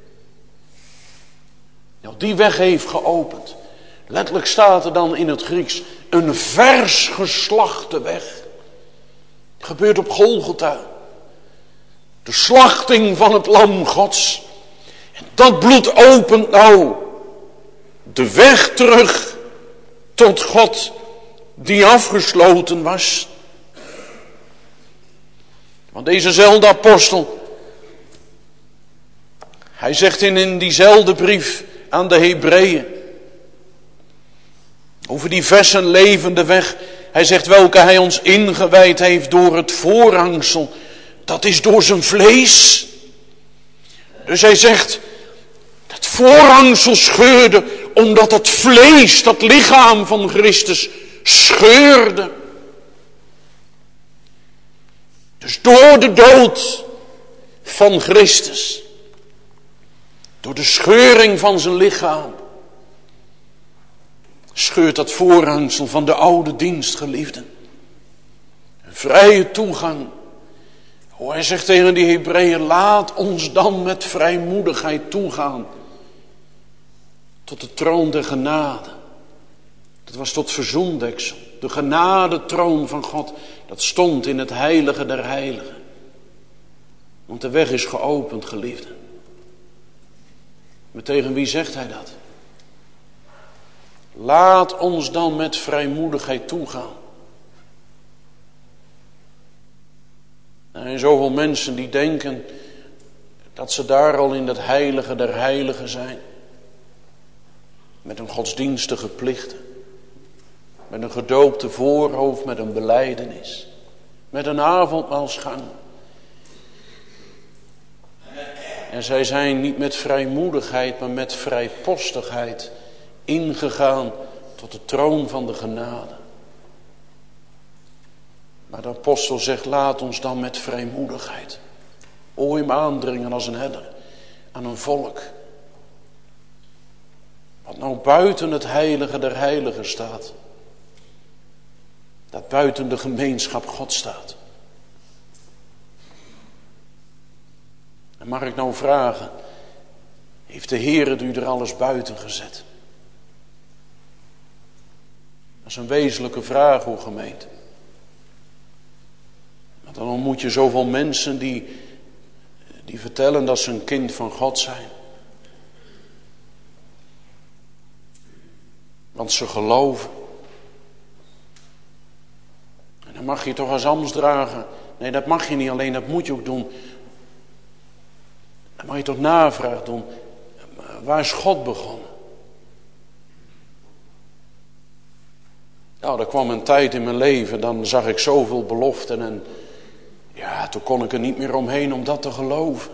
nou die weg heeft geopend. Letterlijk staat er dan in het Grieks, een vers geslachte weg. Het gebeurt op Golgotha. De slachting van het lam Gods. En dat bloed opent nou de weg terug tot God die afgesloten was. Want dezezelfde apostel, hij zegt in, in diezelfde brief aan de Hebreeën, over die vers en levende weg, hij zegt welke hij ons ingewijd heeft door het voorhangsel. Dat is door zijn vlees. Dus hij zegt, dat voorhangsel scheurde omdat het vlees, dat lichaam van Christus, scheurde. Dus door de dood van Christus, door de scheuring van zijn lichaam, scheurt dat voorhangsel van de oude dienstgeliefden. Een vrije toegang. Oh, hij zegt tegen die Hebreeën, laat ons dan met vrijmoedigheid toegaan tot de troon der genade. Dat was tot verzoendeksel. De genadetroon van God, dat stond in het heilige der heiligen. Want de weg is geopend, geliefden. Maar tegen wie zegt hij dat? Laat ons dan met vrijmoedigheid toegaan. Er zijn zoveel mensen die denken dat ze daar al in het heilige der heiligen zijn. Met een godsdienstige plichten. Met een gedoopte voorhoofd, met een belijdenis. Met een avondmaalsgang. En zij zijn niet met vrijmoedigheid, maar met vrijpostigheid ingegaan tot de troon van de genade. Maar de apostel zegt, laat ons dan met vrijmoedigheid o hem aandringen als een herder aan een volk. Wat nou buiten het heilige der heiligen staat. Dat buiten de gemeenschap God staat. En mag ik nou vragen, heeft de Heer u er alles buiten gezet? Dat is een wezenlijke vraag, o gemeente. Want dan ontmoet je zoveel mensen die, die vertellen dat ze een kind van God zijn. Want ze geloven. En dan mag je toch als ambtsdrager. Nee, dat mag je niet alleen, dat moet je ook doen. Dan mag je toch navraag doen. Waar is God begonnen? Nou, er kwam een tijd in mijn leven, dan zag ik zoveel beloften en ja, toen kon ik er niet meer omheen om dat te geloven.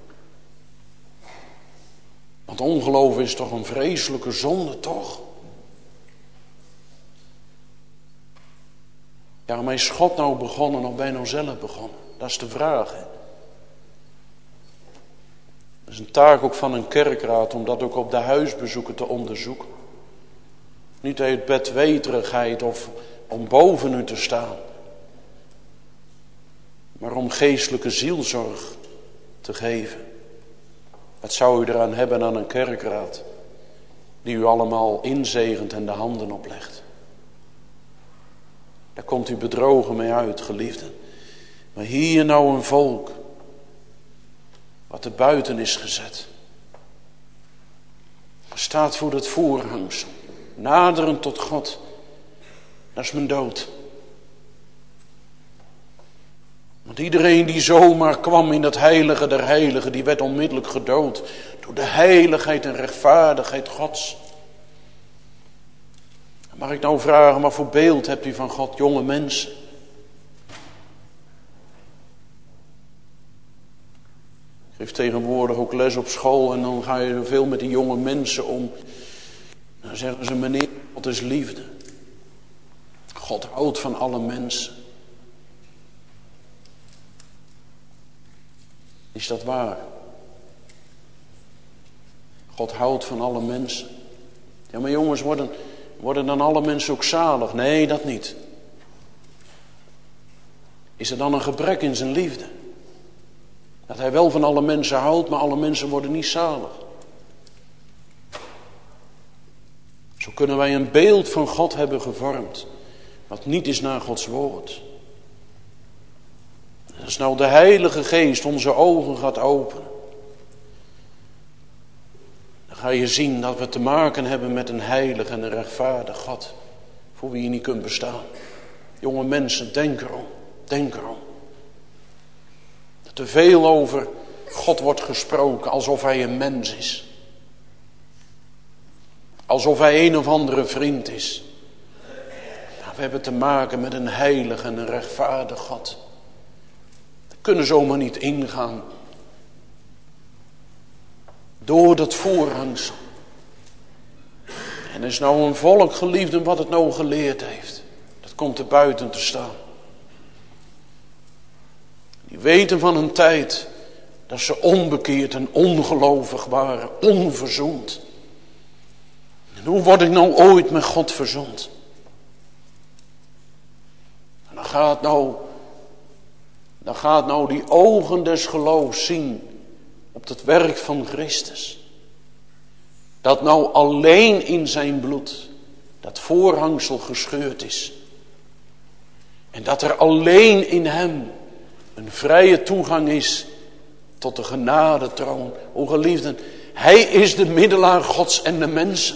Want ongeloof is toch een vreselijke zonde, toch? Ja, maar is God nou begonnen of ben je nou zelf begonnen? Dat is de vraag, hè? Dat is een taak ook van een kerkraad om dat ook op de huisbezoeken te onderzoeken. Niet uit bedweterigheid of om boven u te staan. Maar om geestelijke zielzorg te geven. Wat zou u eraan hebben aan een kerkraad die u allemaal inzegent en de handen oplegt? Daar komt u bedrogen mee uit, geliefden. Maar hier nou een volk wat er buiten is gezet. Staat voor het voorhangsel. Naderend tot God. Dat is mijn dood. Want iedereen die zomaar kwam in het heilige der heiligen, die werd onmiddellijk gedood. Door de heiligheid en rechtvaardigheid Gods. Mag ik nou vragen, wat voor beeld hebt u van God, jonge mensen? Ik geef tegenwoordig ook les op school en dan ga je veel met die jonge mensen om. Dan zeggen ze, meneer, God is liefde. God houdt van alle mensen. Is dat waar? God houdt van alle mensen. Ja, maar jongens, worden, worden dan alle mensen ook zalig? Nee, dat niet. Is er dan een gebrek in zijn liefde? Dat hij wel van alle mensen houdt, maar alle mensen worden niet zalig. Zo kunnen wij een beeld van God hebben gevormd, wat niet is naar Gods woord. Als nou de Heilige Geest onze ogen gaat openen, dan ga je zien dat we te maken hebben met een heilig en een rechtvaardig God, voor wie je niet kunt bestaan. Jonge mensen, denk erom, denk erom. Dat er veel over God wordt gesproken, alsof hij een mens is. Alsof hij een of andere vriend is. Nou, we hebben te maken met een heilig en een rechtvaardig God. We kunnen zomaar niet ingaan door dat voorhangsel. En er is nou een volk, geliefden, wat het nou geleerd heeft. Dat komt er buiten te staan. Die weten van een tijd dat ze onbekeerd en ongelovig waren, onverzoend. En hoe word ik nou ooit met God verzoend? En dan gaat nou, dan gaat nou die ogen des geloofs zien op het werk van Christus. Dat nou alleen in zijn bloed dat voorhangsel gescheurd is. En dat er alleen in hem een vrije toegang is tot de genadetroon. O geliefden, hij is de middelaar Gods en de mensen.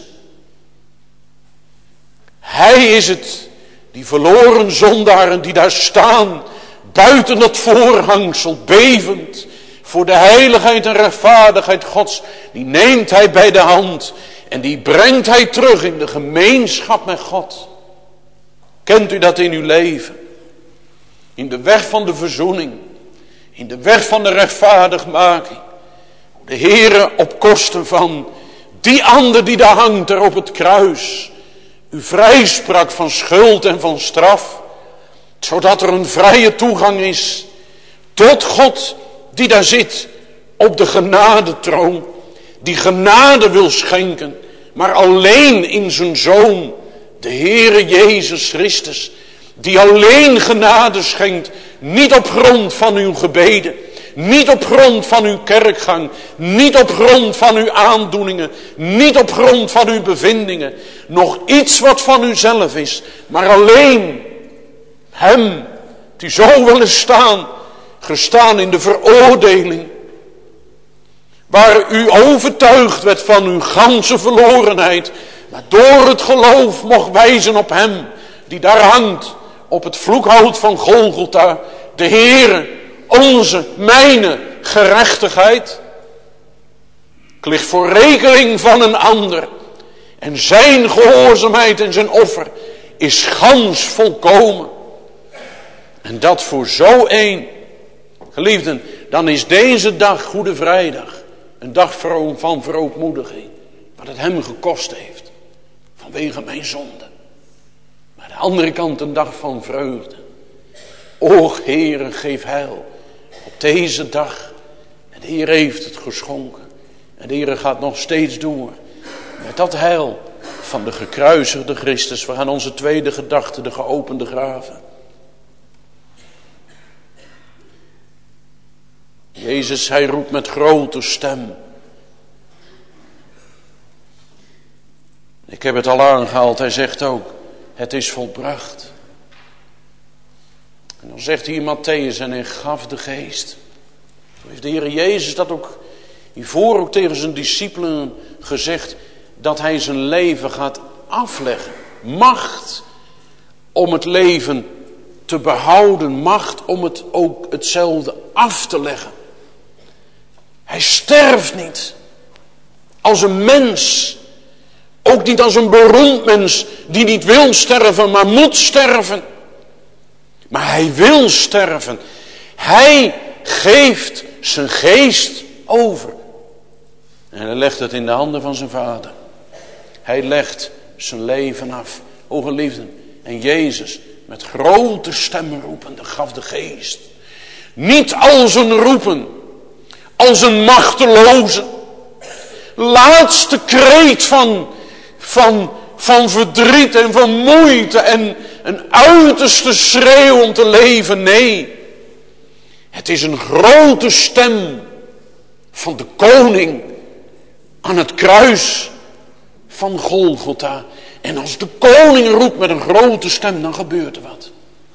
Hij is het, die verloren zondaren die daar staan, buiten dat voorhangsel, bevend, voor de heiligheid en rechtvaardigheid Gods, die neemt hij bij de hand en die brengt hij terug in de gemeenschap met God. Kent u dat in uw leven? In de weg van de verzoening, in de weg van de rechtvaardigmaking. De Heere op kosten van die ander die daar hangt er op het kruis, u vrijsprak van schuld en van straf, zodat er een vrije toegang is tot God die daar zit op de genadetroon, die genade wil schenken, maar alleen in zijn Zoon, de Heere Jezus Christus, die alleen genade schenkt, niet op grond van uw gebeden, niet op grond van uw kerkgang, niet op grond van uw aandoeningen, niet op grond van uw bevindingen, nog iets wat van uzelf is, maar alleen hem die zo wil eens staan, gestaan in de veroordeling, waar u overtuigd werd van uw ganse verlorenheid, maar door het geloof mocht wijzen op hem die daar hangt op het vloekhout van Golgotha, de Heere, onze, mijne gerechtigheid. Ik lig voor rekening van een ander en zijn gehoorzaamheid en zijn offer is gans volkomen. En dat voor zo één. Geliefden, dan is deze dag, Goede Vrijdag, een dag van verootmoediging. Wat het hem gekost heeft. Vanwege mijn zonde. Maar aan de andere kant een dag van vreugde. O Heere, geef heil op deze dag. En de Heer heeft het geschonken. En de Heer gaat nog steeds door. Met dat heil van de gekruisigde Christus. We gaan onze tweede gedachte, de geopende graven. Jezus, hij roept met grote stem. Ik heb het al aangehaald, hij zegt ook, het is volbracht. En dan zegt hier Matthäus, en hij gaf de geest. Zo heeft de Heer Jezus dat ook hiervoor ook tegen zijn discipelen gezegd, dat hij zijn leven gaat afleggen. Macht om het leven te behouden, macht om het ook hetzelfde af te leggen. Hij sterft niet als een mens, ook niet als een beroemd mens die niet wil sterven, maar moet sterven. Maar hij wil sterven. Hij geeft zijn geest over. En hij legt het in de handen van zijn vader. Hij legt zijn leven af. O geliefden, en Jezus met grote stemmen roepende gaf de geest. Niet als een roepen, als een machteloze, laatste kreet van, van, van verdriet en van moeite en een uiterste schreeuw om te leven. Nee, het is een grote stem van de koning aan het kruis van Golgotha. En als de koning roept met een grote stem, dan gebeurt er wat.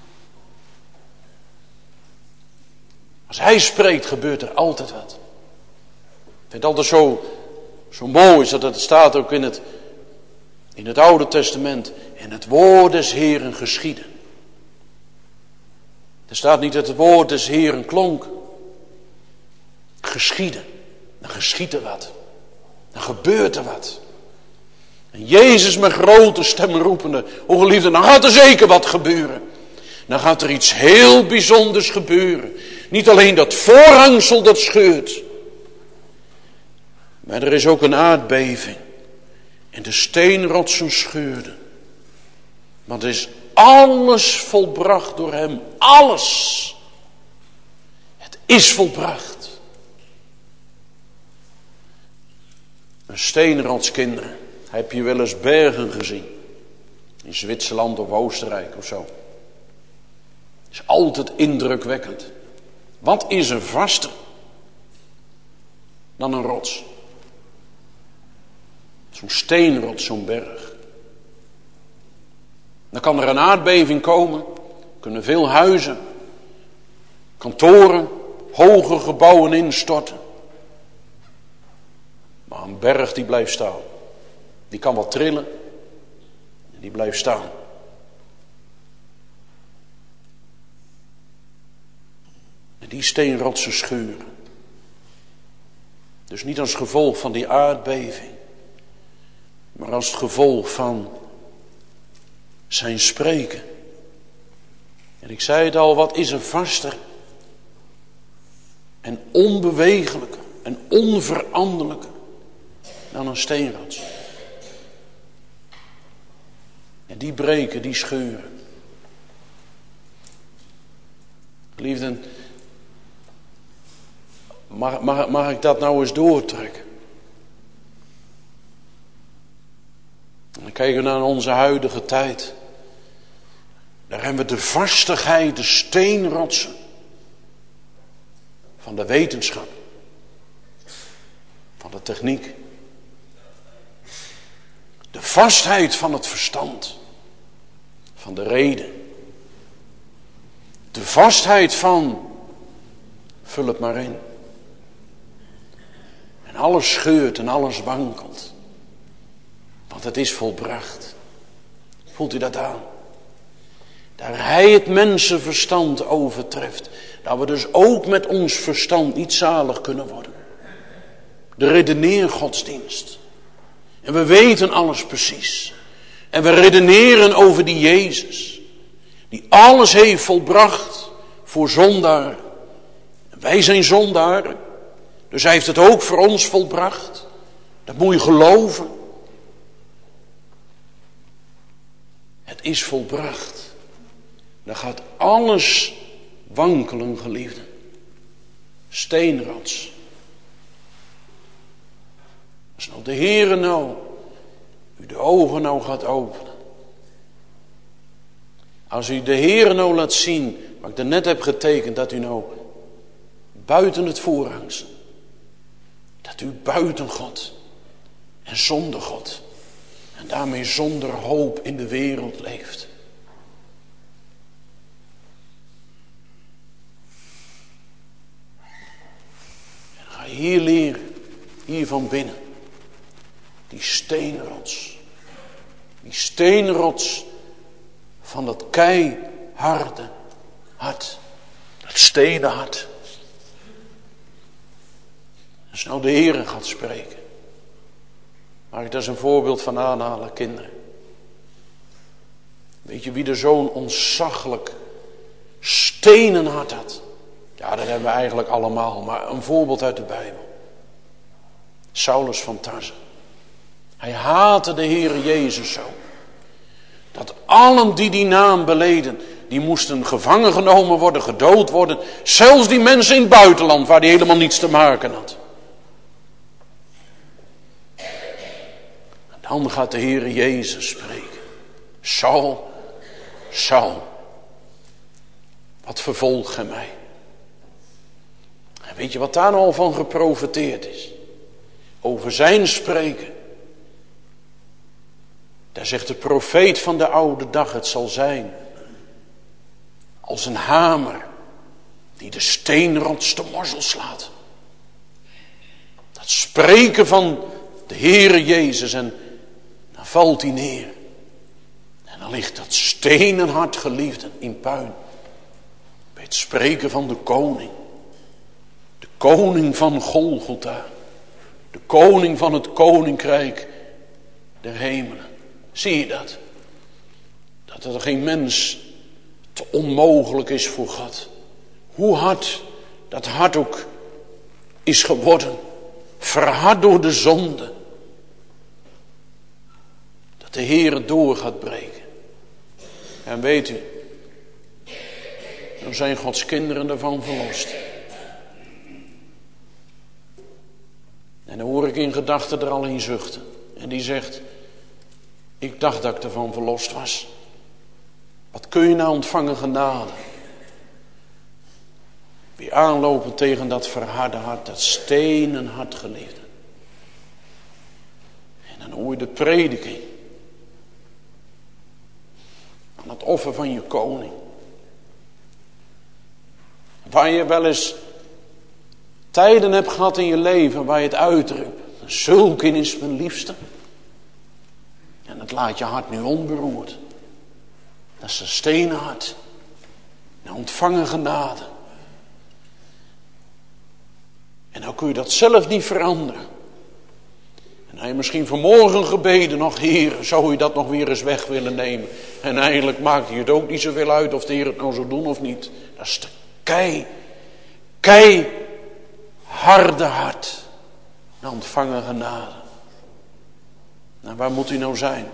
Als hij spreekt, gebeurt er altijd wat. Ik vind het altijd zo, zo mooi, dat het staat ook in het, in het Oude Testament. En het woord des Heeren geschiedde. Er staat niet dat het woord des Heeren klonk. Geschiedde. Dan geschiet er wat. Dan gebeurt er wat. En Jezus met grote stem roepende, o geliefde, dan gaat er zeker wat gebeuren. Dan gaat er iets heel bijzonders gebeuren. Niet alleen dat voorhangsel dat scheurt. Maar er is ook een aardbeving. En de steenrotsen scheurden. Want er is alles volbracht door hem. Alles. Het is volbracht. Een steenrots, kinderen. Heb je wel eens bergen gezien? In Zwitserland of Oostenrijk of zo. Is altijd indrukwekkend. Wat is er vaster dan een rots? Zo'n steenrots, zo'n berg. Dan kan er een aardbeving komen. Kunnen veel huizen, kantoren, hoge gebouwen instorten. Maar een berg die blijft staan. Die kan wat trillen. En die blijft staan. En die steenrotsen scheuren. Dus niet als gevolg van die aardbeving. Maar als het gevolg van zijn spreken. En ik zei het al, wat is er vaster en onbewegelijker en onveranderlijker dan een steenrots. En die breken, die scheuren. Liefden, mag, mag, mag ik dat nou eens doortrekken? En dan kijken we naar onze huidige tijd. Daar hebben we de vastigheid, de steenrotsen van de wetenschap, van de techniek. De vastheid van het verstand, van de reden. De vastheid van, vul het maar in. En alles scheurt en alles wankelt. Want het is volbracht. Voelt u dat aan? Daar hij het mensenverstand overtreft. Dat we dus ook met ons verstand niet zalig kunnen worden. De redeneergodsdienst. En we weten alles precies. En we redeneren over die Jezus. Die alles heeft volbracht voor zondaren. En wij zijn zondaren. Dus hij heeft het ook voor ons volbracht. Dat moet je geloven. Het is volbracht. Dan gaat alles wankelen, geliefden. Steenrots. Als nou de Heere nou u de ogen nou gaat openen. Als u de Heere nou laat zien, wat ik er net heb getekend, dat u nou buiten het voorhangsel, dat u buiten God en zonder God en daarmee zonder hoop in de wereld leeft. En ga je hier leren, hier van binnen. Die steenrots. Die steenrots van dat keiharde hart. Dat stenen hart. Als nou de Heere gaat spreken. Mag ik daar eens een voorbeeld van aanhalen, kinderen. Weet je wie er zo'n ontzaglijk stenen hart had? Ja, dat hebben we eigenlijk allemaal. Maar een voorbeeld uit de Bijbel. Saulus van Tarse. Hij haatte de Heere Jezus zo. Dat allen die die naam beleden, die moesten gevangen genomen worden, gedood worden. Zelfs die mensen in het buitenland waar die helemaal niets te maken had. dan gaat de Heere Jezus spreken. Saul, Saul, wat vervolgt gij mij? En weet je wat daar al van geprofeteerd is? Over zijn spreken. Daar zegt de profeet van de oude dag, het zal zijn als een hamer die de steenrots te morzel slaat. Dat spreken van de Heere Jezus en dan valt hij neer. En dan ligt dat stenen hart geliefden in puin. Bij het spreken van de koning. De koning van Golgotha. De koning van het koninkrijk der hemelen. Zie je dat? Dat er geen mens te onmogelijk is voor God. Hoe hard dat hart ook is geworden. Verhard door de zonde. Dat de Heer het door gaat breken. En weet u, dan zijn Gods kinderen ervan verlost. En dan hoor ik in gedachten er al een zuchten. En die zegt, ik dacht dat ik ervan verlost was. Wat kun je nou ontvangen genade? Weer aanlopen tegen dat verharde hart, dat stenen hart geliefde. En dan hoor je de prediking. Aan het offer van je koning. Waar je wel eens tijden hebt gehad in je leven waar je het uitroept. Zulk in is mijn liefste. En het laat je hart nu onberoerd. Dat is een stenen hart. En ontvangen genade. En nou kun je dat zelf niet veranderen. En hij misschien vanmorgen gebeden nog, Heer, zou je dat nog weer eens weg willen nemen? En eigenlijk maakt hij het ook niet zoveel uit of de Heer het nou zou doen of niet. Dat is de kei, kei harde hart. En ontvangen genade. Nou, waar moet u nou zijn?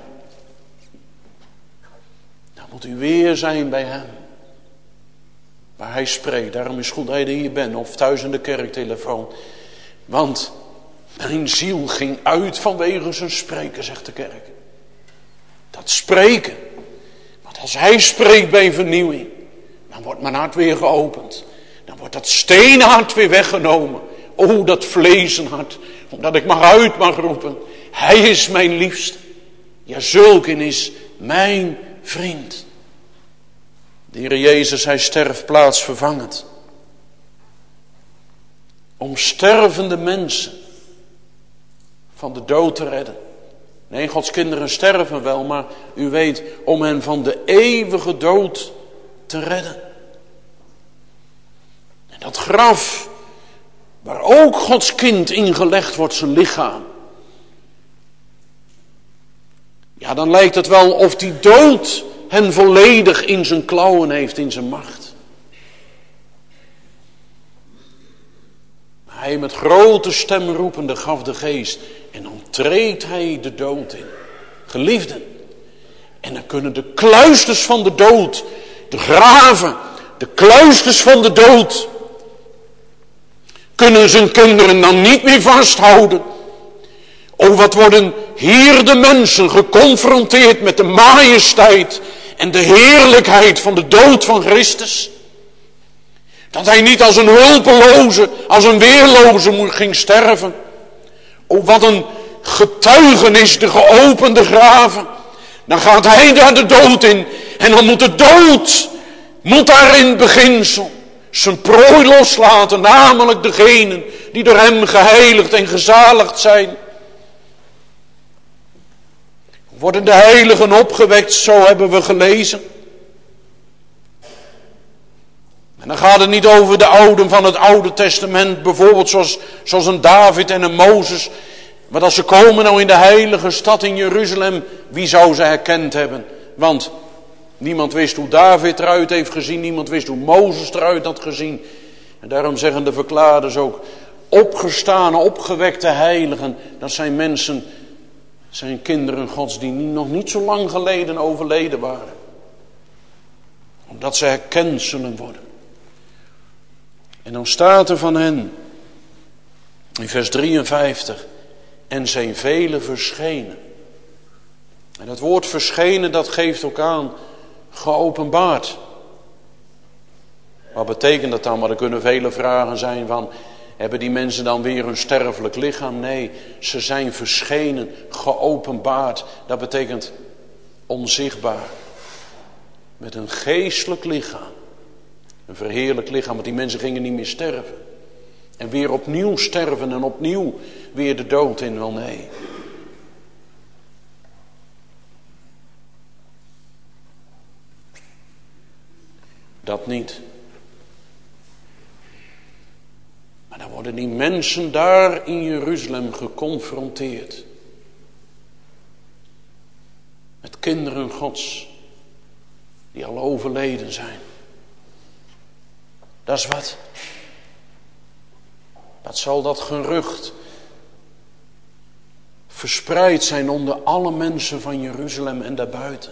Nou moet u weer zijn bij hem. Waar hij spreekt. Daarom is het goed dat je er hier bent. Of thuis in de kerktelefoon. Want mijn ziel ging uit vanwege zijn spreken, zegt de kerk. Dat spreken. Want als hij spreekt bij vernieuwing. Dan wordt mijn hart weer geopend. Dan wordt dat stenen hart weer weggenomen. O, dat vleesenhart. Omdat ik maar uit mag roepen. Hij is mijn liefste. Ja, zulken is mijn vriend. De Heer Jezus, hij sterft plaatsvervangend. Om stervende mensen van de dood te redden. Nee, Gods kinderen sterven wel, maar u weet, om hen van de eeuwige dood te redden. En dat graf, waar ook Gods kind ingelegd wordt, zijn lichaam. Ja, dan lijkt het wel of die dood hen volledig in zijn klauwen heeft, in zijn macht. Hij met grote stem roepende gaf de geest. En dan treedt hij de dood in. Geliefden. En dan kunnen de kluisters van de dood, de graven, de kluisters van de dood, kunnen zijn kinderen dan niet meer vasthouden. O, wat worden hier de mensen geconfronteerd met de majesteit en de heerlijkheid van de dood van Christus. Dat hij niet als een hulpeloze, als een weerloze ging sterven. O, wat een getuigenis, de geopende graven. Dan gaat hij daar de dood in. En dan moet de dood, moet daar in het beginsel zijn prooi loslaten. Namelijk degenen die door hem geheiligd en gezaligd zijn. Worden de heiligen opgewekt, zo hebben we gelezen. En dan gaat het niet over de ouden van het Oude Testament. Bijvoorbeeld zoals, zoals een David en een Mozes. Maar als ze komen nou in de heilige stad in Jeruzalem. Wie zou ze herkend hebben? Want niemand wist hoe David eruit heeft gezien. Niemand wist hoe Mozes eruit had gezien. En daarom zeggen de verklaarders ook. Opgestane, opgewekte heiligen. Dat zijn mensen, zijn kinderen Gods die nog niet zo lang geleden overleden waren. Omdat ze herkend zullen worden. En dan staat er van hen, in vers drieënvijftig, en zijn vele verschenen En het woord verschenen, dat geeft ook aan, geopenbaard. Wat betekent dat dan? Maar er kunnen vele vragen zijn van, hebben die mensen dan weer een sterfelijk lichaam? Nee, ze zijn verschenen, geopenbaard. Dat betekent onzichtbaar. Met een geestelijk lichaam. Een verheerlijk lichaam, want die mensen gingen niet meer sterven. En weer opnieuw sterven en opnieuw weer de dood in. Wel nee. Dat niet. Maar dan worden die mensen daar in Jeruzalem geconfronteerd. Met kinderen Gods. Die al overleden zijn. Dat is wat. Wat zal dat gerucht verspreid zijn onder alle mensen van Jeruzalem en daarbuiten.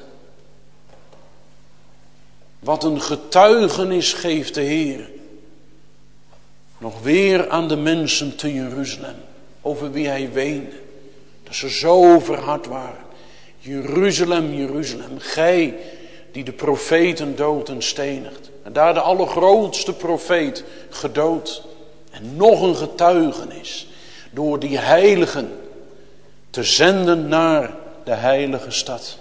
Wat een getuigenis geeft de Heer. Nog weer aan de mensen te Jeruzalem. Over wie hij weende. Dat ze zo verhard waren. Jeruzalem, Jeruzalem. Gij die de profeten doodt en stenigt. En daar de allergrootste profeet gedood. En nog een getuigenis. Door die heiligen te zenden naar de heilige stad.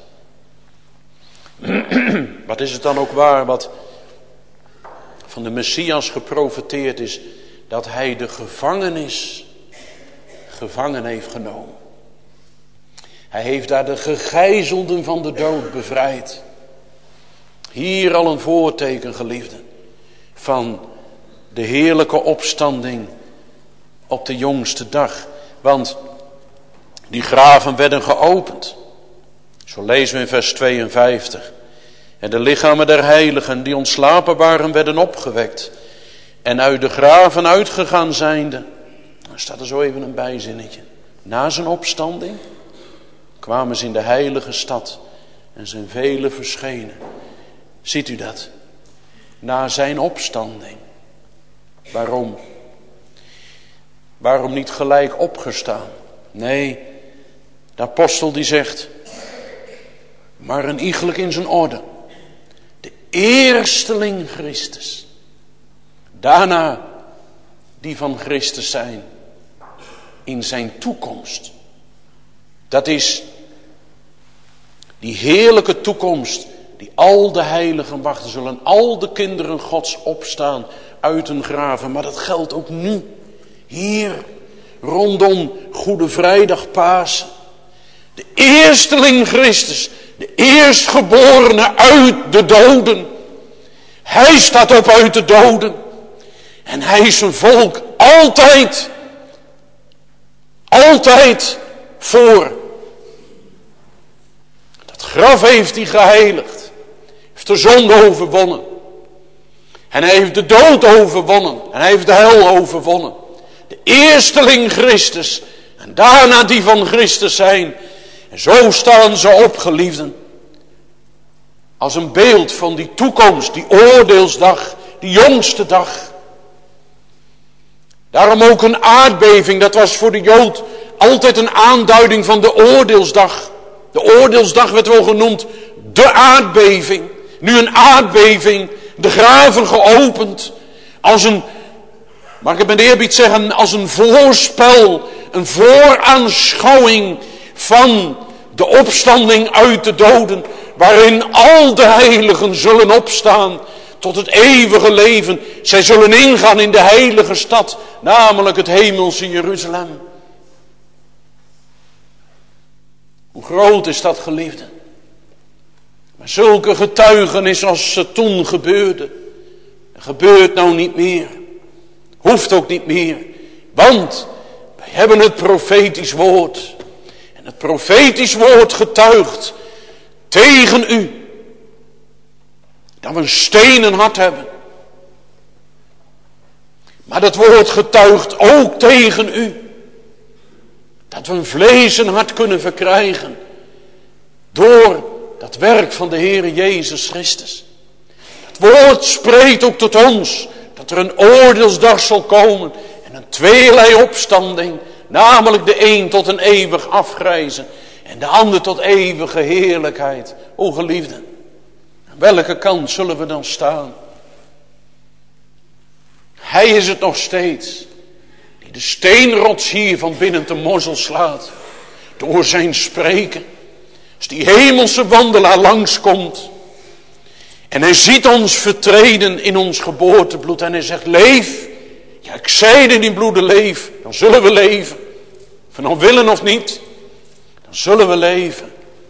Wat is het dan ook waar wat van de Messias geprofeteerd is. Dat hij de gevangenis gevangen heeft genomen. Hij heeft daar de gegijzelden van de dood bevrijd. Hier al een voorteken, geliefden, van de heerlijke opstanding op de jongste dag. Want die graven werden geopend. Zo lezen we in vers tweeënvijftig. En de lichamen der heiligen die ontslapen waren werden opgewekt. En uit de graven uitgegaan zijnde. Dan staat er zo even een bijzinnetje. Na zijn opstanding kwamen ze in de heilige stad. En zijn velen verschenen. Ziet u dat? Na zijn opstanding. Waarom? Waarom niet gelijk opgestaan? Nee, de apostel die zegt, maar een iegelijk in zijn orde. De eersteling Christus. Daarna die van Christus zijn. In zijn toekomst. Dat is die heerlijke toekomst. Die al de heiligen wachten zullen. Al de kinderen Gods opstaan uit hun graven. Maar dat geldt ook nu. Hier rondom Goede Vrijdag Pasen. De eersteling Christus. De eerstgeborene uit de doden. Hij staat op uit de doden. En hij is zijn volk altijd. Altijd voor. Dat graf heeft hij geheiligd. Heeft de zonde overwonnen. En hij heeft de dood overwonnen. En hij heeft de hel overwonnen. De eersteling Christus. En daarna die van Christus zijn. En zo staan ze op, geliefden. Als een beeld van die toekomst, die oordeelsdag, die jongste dag. Daarom ook een aardbeving, dat was voor de Jood altijd een aanduiding van de oordeelsdag. De oordeelsdag werd wel genoemd de aardbeving. Nu een aardbeving, de graven geopend. Als een, mag ik het met eerbied zeggen, als een voorspel, een vooraanschouwing van de opstanding uit de doden. Waarin al de heiligen zullen opstaan tot het eeuwige leven. Zij zullen ingaan in de heilige stad, namelijk het hemelse Jeruzalem. Hoe groot is dat, geliefden? Maar zulke getuigenis als het toen gebeurde, gebeurt nou niet meer. Hoeft ook niet meer. Want wij hebben het profetisch woord. En het profetisch woord getuigt tegen u. Dat we een stenen hart hebben. Maar dat woord getuigt ook tegen u. Dat we een vlees en hart kunnen verkrijgen. Door dat werk van de Heere Jezus Christus. Het woord spreekt ook tot ons. Dat er een oordeelsdag zal komen. En een tweelei opstanding. Namelijk de een tot een eeuwig afgrijzen. En de ander tot eeuwige heerlijkheid. O geliefden, aan welke kant zullen we dan staan? Hij is het nog steeds die de steenrots hier van binnen te morzel slaat. Door zijn spreken. Als die hemelse wandelaar langskomt. En hij ziet ons vertreden in ons geboortebloed. En hij zegt, leef. Ja, ik zei in die bloeden, leef. Dan zullen we leven. Of we nou willen of niet. Dan zullen we leven.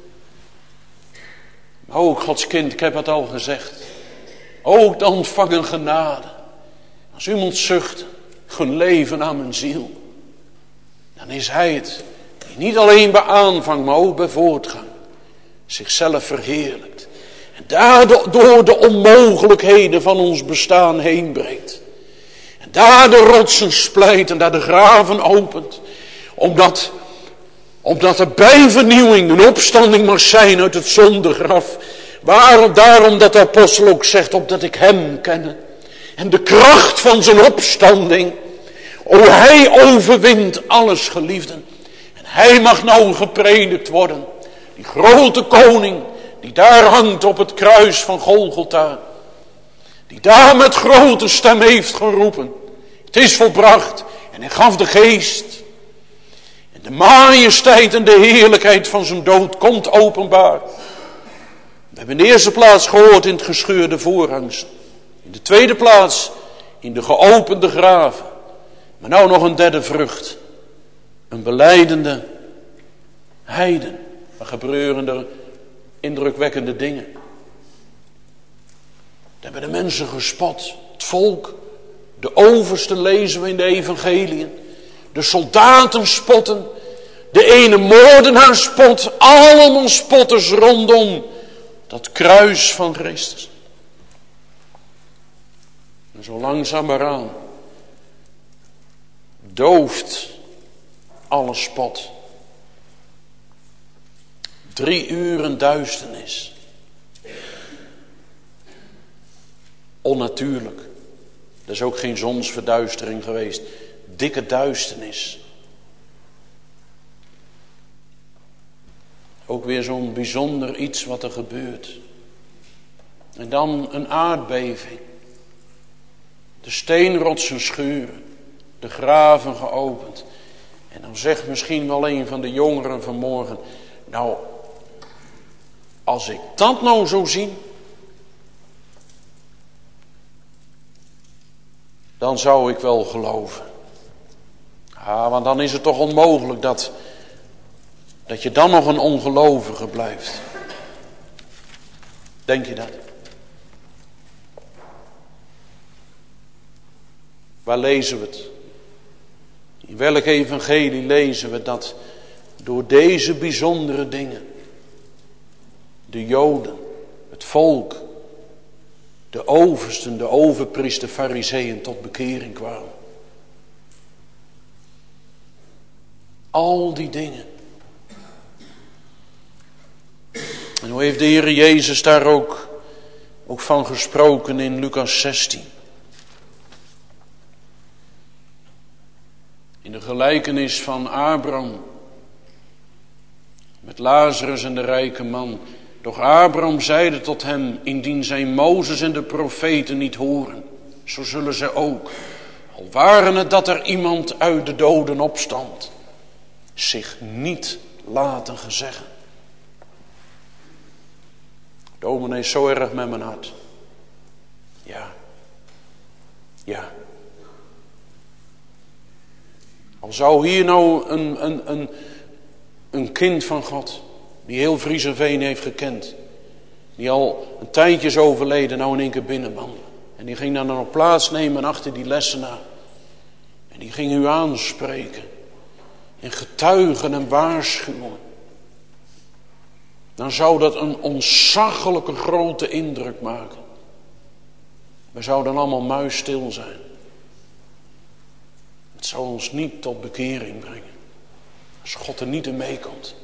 Maar ook Gods kind, ik heb het al gezegd. Ook de ontvangen genade. Als u moet zuchten, gun leven aan mijn ziel. Dan is hij het. Die niet alleen bij aanvang, maar ook bij voortgang. Zichzelf verheerlijkt. En daardoor de onmogelijkheden van ons bestaan heen breekt. En daar de rotsen splijt en daar de graven opent. Omdat, omdat er bij vernieuwing een opstanding mag zijn uit het zondegraf. Waarom? Daarom dat de apostel ook zegt, opdat ik hem kenne. En de kracht van zijn opstanding. O, hij overwint alles, geliefden. En hij mag nou gepredikt worden. Die grote koning, die daar hangt op het kruis van Golgotha. Die daar met grote stem heeft geroepen. Het is volbracht. En hij gaf de geest. En de majesteit en de heerlijkheid van zijn dood komt openbaar. We hebben in de eerste plaats gehoord in het gescheurde voorhangsel. In de tweede plaats in de geopende graven. Maar nou nog een derde vrucht. Een belijdende heiden. Er gebeuren er indrukwekkende dingen. Daar hebben de mensen gespot. Het volk. De oversten lezen we in de evangeliën. De soldaten spotten. De ene moordenaar spot. Allemaal spotters rondom dat kruis van Christus. En zo langzamerhand dooft alle spot. Drie uren duisternis. Onnatuurlijk. Er is ook geen zonsverduistering geweest. Dikke duisternis. Ook weer zo'n bijzonder iets wat er gebeurt. En dan een aardbeving. De steenrotsen schuren. De graven geopend. En dan zegt misschien wel een van de jongeren vanmorgen. Nou, als ik dat nou zo zie. Dan zou ik wel geloven. Ah, want dan is het toch onmogelijk dat, dat je dan nog een ongelovige blijft. Denk je dat? Waar lezen we het? In welk evangelie lezen we dat door deze bijzondere dingen de Joden, het volk, de oversten, de overpriester, farizeeën tot bekering kwamen? Al die dingen. En hoe heeft de Heer Jezus daar ook, ook van gesproken in Lucas zestien? In de gelijkenis van Abraham met Lazarus en de rijke man. Doch Abraham zeide tot hem, indien zij Mozes en de profeten niet horen, zo zullen zij ook, al waren het dat er iemand uit de doden opstond, zich niet laten gezeggen. Dominee is zo erg met mijn hart. Ja. Ja. Al zou hier nou een, een, een, een kind van God, die heel Vriezenveen heeft gekend, die al een tijdje is overleden, nou in één keer binnenwandelen. En die ging dan nog plaatsnemen achter die lessenaar. En die ging u aanspreken. En getuigen en waarschuwen. Dan zou dat een ontzaglijke grote indruk maken. We zouden allemaal muisstil zijn. Het zou ons niet tot bekering brengen. Als God er niet in meekomt.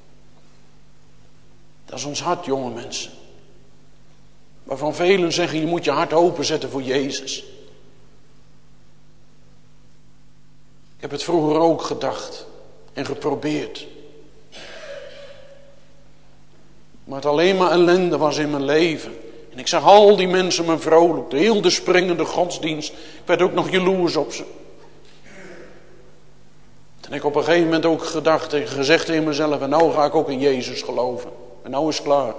Dat is ons hart, jonge mensen. Waarvan velen zeggen, je moet je hart openzetten voor Jezus. Ik heb het vroeger ook gedacht en geprobeerd. Maar het alleen maar ellende was in mijn leven. En ik zag al die mensen me vrolijk. De heel de springende godsdienst. Ik werd ook nog jaloers op ze. En ik op een gegeven moment ook gedacht en gezegd in mezelf. En nou ga ik ook in Jezus geloven. En nou is het klaar.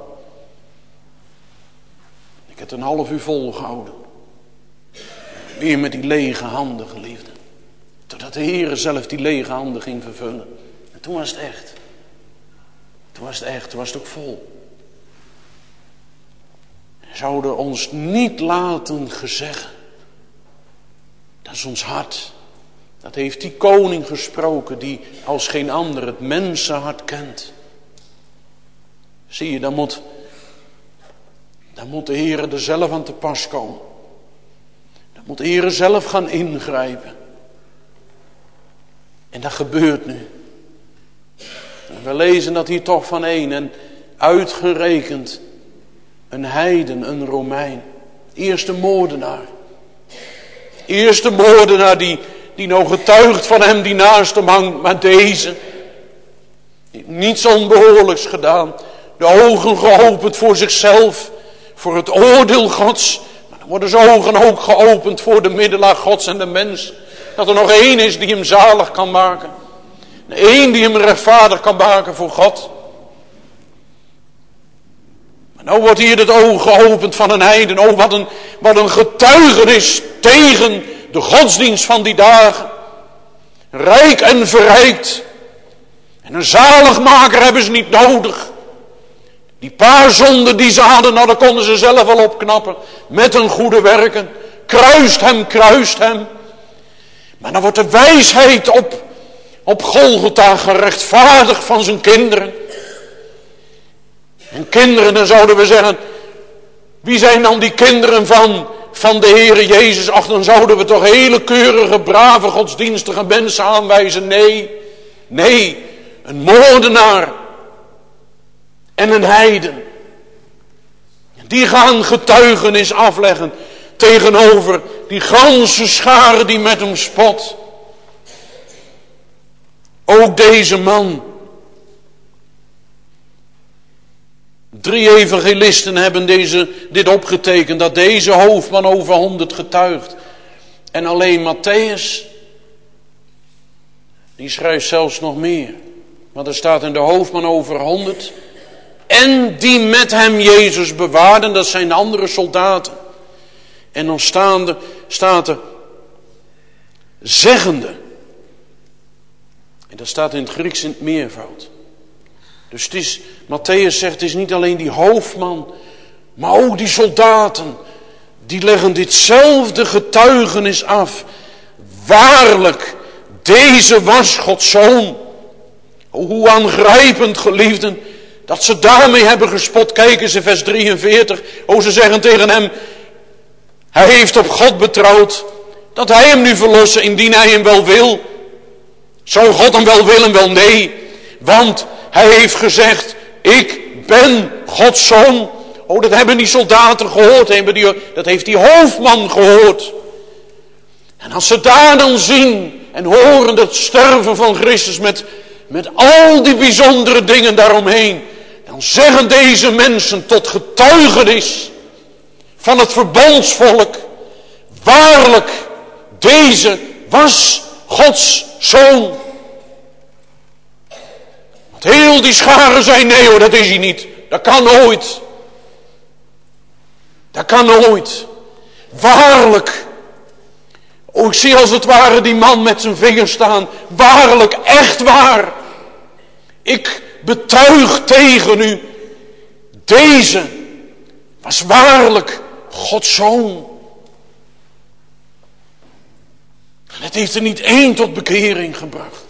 Ik heb het een half uur volgehouden. Weer met die lege handen, geliefde. Totdat de Heer zelf die lege handen ging vervullen. En toen was het echt. Toen was het echt. Toen was het ook vol. We zouden ons niet laten gezeggen. Dat is ons hart. Dat heeft die koning gesproken die als geen ander het mensenhart kent. Zie je, dan moet, dan moet de Heer er zelf aan te pas komen. Dan moet de Heer zelf gaan ingrijpen. En dat gebeurt nu. En we lezen dat hier toch van één. En uitgerekend een heiden, een Romein. Eerste moordenaar. Eerste moordenaar die, die nou getuigt van hem die naast hem hangt. Maar deze. Die niets onbehoorlijks gedaan. De ogen geopend voor zichzelf. Voor het oordeel Gods. Maar dan worden zijn ogen ook geopend voor de middelaar Gods en de mens. Dat er nog één is die hem zalig kan maken. Eén die hem rechtvaardig kan maken voor God. Maar nou wordt hier het oog geopend van een heiden. Oh, wat een, wat een getuigenis tegen de godsdienst van die dagen. Rijk en verrijkt. En een zaligmaker hebben ze niet nodig. Die paar zonden die ze hadden, nou, dat konden ze zelf wel opknappen. Met hun goede werken. Kruist hem, kruist hem. Maar dan wordt de wijsheid op, op Golgotha gerechtvaardigd van zijn kinderen. En kinderen, dan zouden we zeggen, wie zijn dan die kinderen van, van de Heere Jezus? Ach, dan zouden we toch hele keurige, brave, godsdienstige mensen aanwijzen. Nee, nee, een moordenaar en een heiden. Die gaan getuigenis afleggen tegenover die ganse schare die met hem spot. Ook deze man. Drie evangelisten hebben deze, dit opgetekend. Dat deze hoofdman over honderd getuigt. En alleen Matthäus. Die schrijft zelfs nog meer. Want er staat in de hoofdman over honderd. En die met hem Jezus bewaarden. Dat zijn de andere soldaten. En dan staande, staat er. Zeggende. En dat staat in het Grieks in het meervoud. Dus het is, Matthäus zegt, het is niet alleen die hoofdman, maar ook die soldaten, die leggen ditzelfde getuigenis af. Waarlijk, deze was Gods Zoon. Oh, hoe aangrijpend, geliefden, dat ze daarmee hebben gespot. Kijk eens in vers drieënveertig. Oh, ze zeggen tegen hem, hij heeft op God betrouwd, dat hij hem nu verlossen, indien hij hem wel wil. Zou God hem wel willen? Wel nee, want hij heeft gezegd, ik ben Gods Zoon. Oh, dat hebben die soldaten gehoord. Dat heeft die hoofdman gehoord. En als ze daar dan zien en horen het sterven van Christus met, met al die bijzondere dingen daaromheen. Dan zeggen deze mensen tot getuigenis van het verbondsvolk. Waarlijk, deze was Gods Zoon. Heel die scharen zijn, nee hoor, dat is hij niet. Dat kan nooit. Dat kan nooit. Waarlijk. Oh, ik zie als het ware die man met zijn vinger staan. Waarlijk, echt waar. Ik betuig tegen u. Deze was waarlijk Gods Zoon. En het heeft er niet één tot bekering gebracht.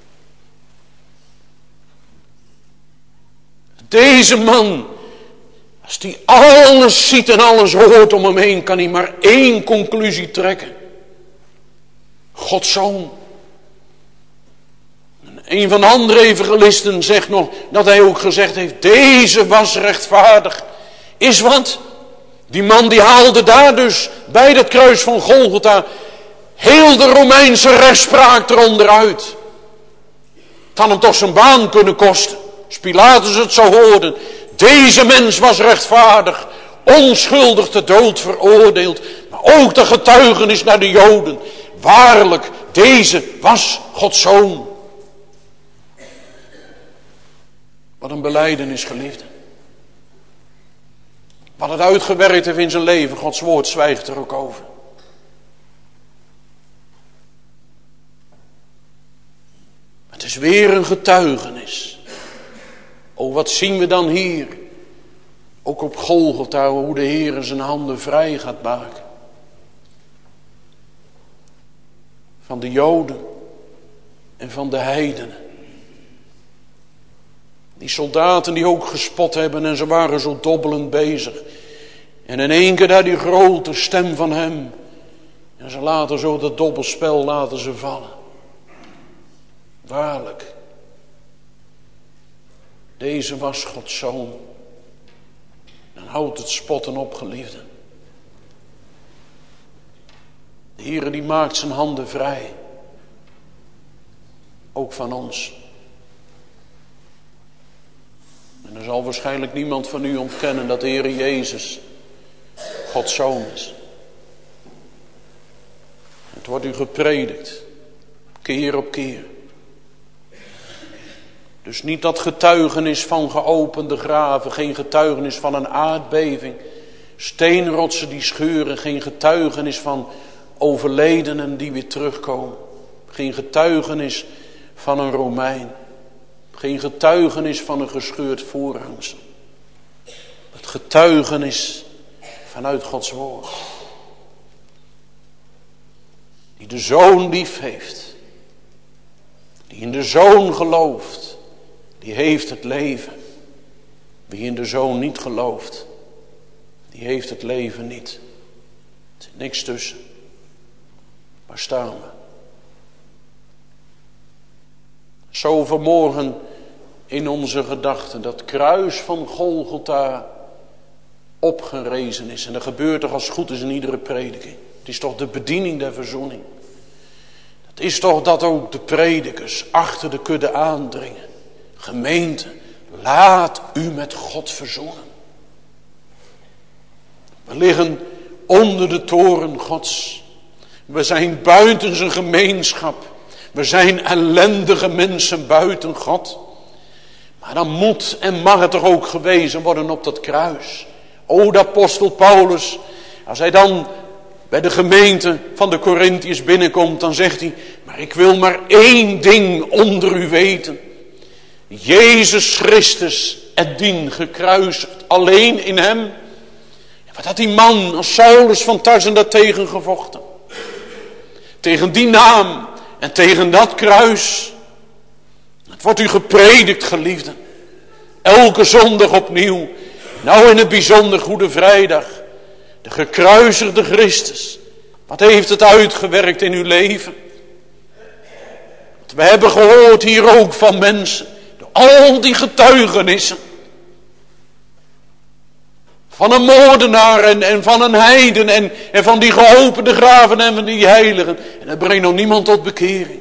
Deze man, als hij alles ziet en alles hoort om hem heen, kan hij maar één conclusie trekken. Gods Zoon. En een van de andere evangelisten zegt nog dat hij ook gezegd heeft, deze was rechtvaardig. Is wat? Die man die haalde daar dus bij dat kruis van Golgotha heel de Romeinse rechtspraak eronder uit. Het had hem toch zijn baan kunnen kosten. Als Pilatus het zou horen. Deze mens was rechtvaardig, onschuldig ter dood veroordeeld. Maar ook de getuigenis naar de Joden. Waarlijk, deze was Gods Zoon. Wat een belijdenis, geliefde. Wat het uitgewerkt heeft in zijn leven, Gods woord zwijgt er ook over. Het is weer een getuigenis. Oh, wat zien we dan hier? Ook op Golgotha, hoe de Heer zijn handen vrij gaat maken. Van de Joden en van de heidenen. Die soldaten die ook gespot hebben en ze waren zo dobbelend bezig. En in één keer daar die grote stem van hem. En ze laten zo dat dobbelspel laten ze vallen. Waarlijk. Deze was Gods Zoon. Dan houdt het spotten op, geliefden. De Heere die maakt zijn handen vrij. Ook van ons. En er zal waarschijnlijk niemand van u ontkennen dat de Heere Jezus Gods Zoon is. Het wordt u gepredikt. Keer op keer. Dus niet dat getuigenis van geopende graven, geen getuigenis van een aardbeving, steenrotsen die scheuren, geen getuigenis van overledenen die weer terugkomen, geen getuigenis van een Romein, geen getuigenis van een gescheurd voorhangsel. Het getuigenis vanuit Gods woord, die de Zoon lief heeft, die in de Zoon gelooft. Die heeft het leven. Wie in de Zoon niet gelooft, die heeft het leven niet. Er zit niks tussen. Waar staan we? Zo vanmorgen in onze gedachten dat kruis van Golgotha opgerezen is. En dat gebeurt toch als het goed is in iedere prediking. Het is toch de bediening der verzoening. Het is toch dat ook de predikers achter de kudde aandringen. Gemeente, laat u met God verzoenen. We liggen onder de toren Gods. We zijn buiten zijn gemeenschap. We zijn ellendige mensen buiten God. Maar dan moet en mag het toch ook gewezen worden op dat kruis. O, de apostel Paulus, als hij dan bij de gemeente van de Korintiërs binnenkomt, dan zegt hij, maar ik wil maar één ding onder u weten. Jezus Christus en dien gekruisigd, alleen in hem. Wat had die man als Saulus van Tarsen daartegen gevochten? Tegen die naam en tegen dat kruis. Het wordt u gepredikt, geliefden. Elke zondag opnieuw. Nou in het bijzonder Goede Vrijdag. De gekruisigde Christus. Wat heeft het uitgewerkt in uw leven? We hebben gehoord hier ook van mensen. Door al die getuigenissen. Van een moordenaar en, en van een heiden en, en van die geopende graven en van die heiligen. En dat brengt nog niemand tot bekering.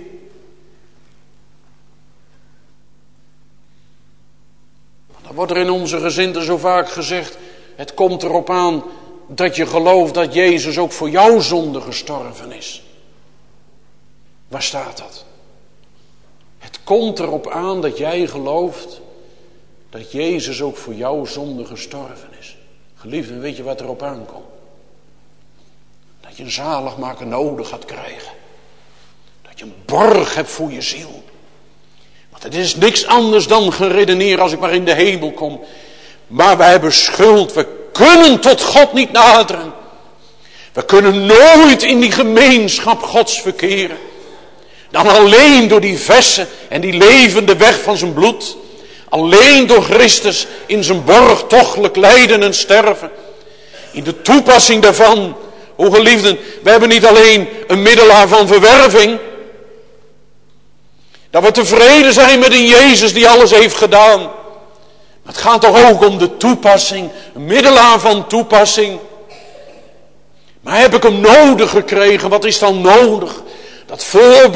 Dan wordt er in onze gezinten zo vaak gezegd, het komt erop aan dat je gelooft dat Jezus ook voor jouw zonde gestorven is. Waar staat dat? Het komt erop aan dat jij gelooft dat Jezus ook voor jouw zonde gestorven is. Geliefden, weet je wat erop aankomt? Dat je een zaligmaker nodig gaat krijgen. Dat je een borg hebt voor je ziel. Want het is niks anders dan geredeneerd als ik maar in de hemel kom. Maar wij hebben schuld. We kunnen tot God niet naderen. We kunnen nooit in die gemeenschap Gods verkeren. Dan alleen door die verse en die levende weg van zijn bloed. Alleen door Christus in zijn borg tochtelijk lijden en sterven. In de toepassing daarvan. O geliefden, we hebben niet alleen een middelaar van verwerving. Dat we tevreden zijn met een Jezus die alles heeft gedaan. Maar het gaat toch ook om de toepassing. Een middelaar van toepassing. Maar heb ik hem nodig gekregen? Wat is dan nodig? Dat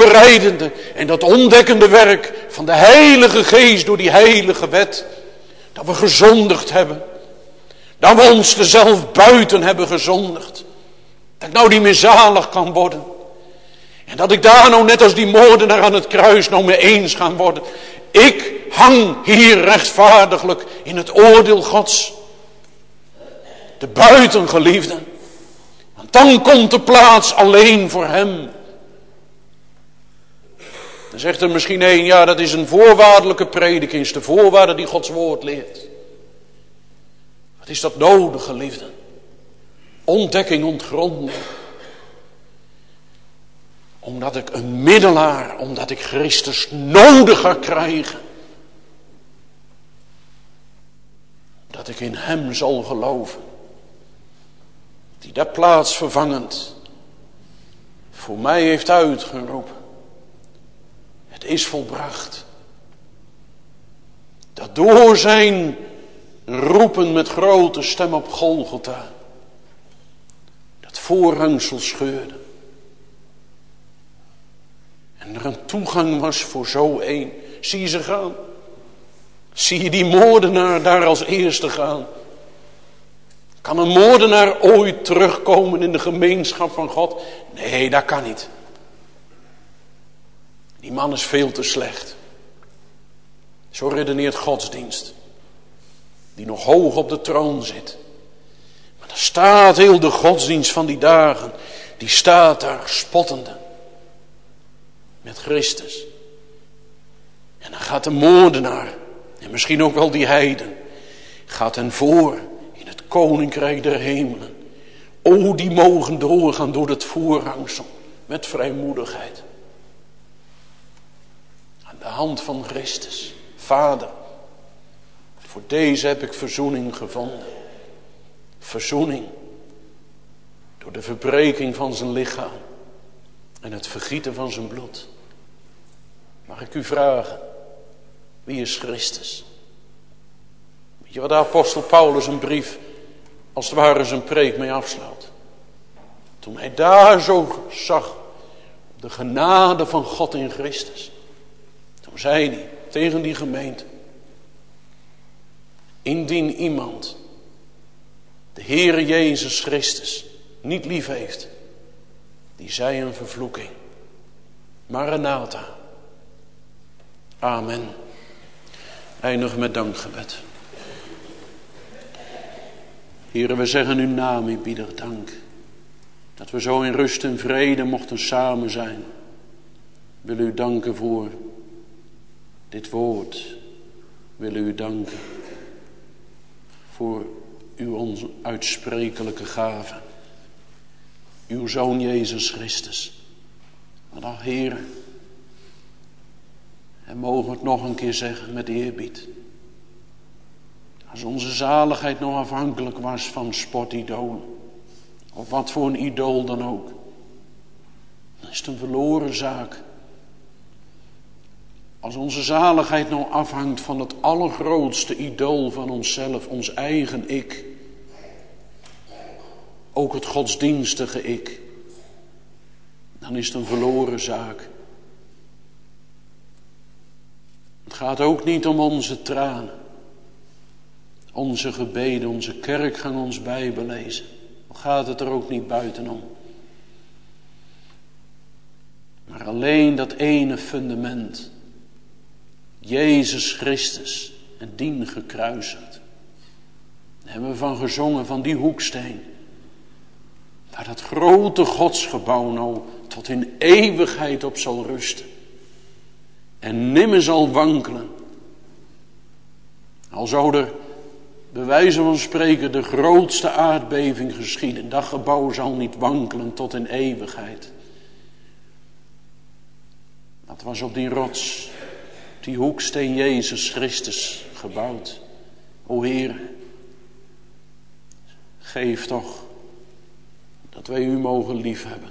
voorbereidende en dat ontdekkende werk van de Heilige Geest door die heilige wet. Dat we gezondigd hebben. Dat we ons er zelf buiten hebben gezondigd. Dat ik nou niet meer zalig kan worden. En dat ik daar nou net als die moordenaar aan het kruis nou mee eens gaan worden. Ik hang hier rechtvaardiglijk in het oordeel Gods. De buitengeliefden. Want dan komt de plaats alleen voor hem. Dan zegt er misschien een, ja, dat is een voorwaardelijke prediking, is de voorwaarde die Gods woord leert. Wat is dat nodig, geliefden? Ontdekking, ontgronding. Omdat ik een middelaar, omdat ik Christus nodig ga krijgen. Dat ik in hem zal geloven. Die dat plaatsvervangend voor mij heeft uitgeroepen. Het is volbracht. Dat door zijn roepen met grote stem op Golgotha. Dat voorhangsel scheurde. En er een toegang was voor zo een. Zie je ze gaan? Zie je die moordenaar daar als eerste gaan? Kan een moordenaar ooit terugkomen in de gemeenschap van God? Nee, dat kan niet. Die man is veel te slecht. Zo redeneert godsdienst. Die nog hoog op de troon zit. Maar er staat heel de godsdienst van die dagen. Die staat daar spottende. Met Christus. En dan gaat de moordenaar. En misschien ook wel die heiden. Gaat hen voor in het koninkrijk der hemelen. O, die mogen doorgaan door het voorhangsel. Met vrijmoedigheid. Aan de hand van Christus. Vader. Voor deze heb ik verzoening gevonden. Verzoening. Door de verbreking van zijn lichaam. En het vergieten van zijn bloed. Mag ik u vragen. Wie is Christus? Weet je wat de apostel Paulus een brief. Als het ware zijn preek mee afsluit. Toen hij daar zo zag. De genade van God in Christus. Toen zei hij tegen die gemeente. Indien iemand de Heere Jezus Christus niet lief heeft, die zij een vervloeking. Maranatha. Amen. Eindig met dankgebed. Heere, we zeggen uw naam in bieder dank. Dat we zo in rust en vrede mochten samen zijn. Wil u danken voor dit woord. Wil u danken voor uw onuitsprekelijke gave. Uw Zoon Jezus Christus. Maar ach, Heere. En mogen we het nog een keer zeggen met eerbied. Als onze zaligheid nog afhankelijk was van sportidolen. Of wat voor een idool dan ook. Dan is het een verloren zaak. Als onze zaligheid nou afhangt van het allergrootste idool van onszelf. Ons eigen ik. Ook het godsdienstige ik. Dan is het een verloren zaak. Het gaat ook niet om onze tranen. Onze gebeden, onze kerkgang, ons bijbelezen. Dan gaat het er ook niet buitenom. Maar alleen dat ene fundament. Jezus Christus en dien gekruisigd. Daar hebben we van gezongen, van die hoeksteen. Waar dat grote godsgebouw nou tot in eeuwigheid op zal rusten. En nimmer zal wankelen. Al zou er bij wijze van spreken de grootste aardbeving geschieden. Dat gebouw zal niet wankelen tot in eeuwigheid. Dat was op die rots, die hoeksteen Jezus Christus gebouwd. O Heer, geef toch dat wij u mogen liefhebben.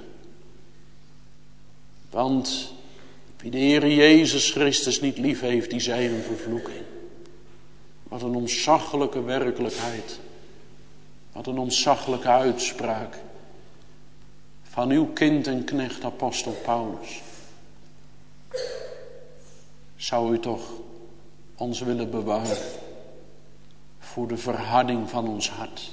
Want wie de Heer Jezus Christus niet lief heeft, die zij een vervloeking. Wat een ontzaglijke werkelijkheid. Wat een ontzaglijke uitspraak. Van uw kind en knecht apostel Paulus. Zou u toch ons willen bewaren. voor de verharding van ons hart.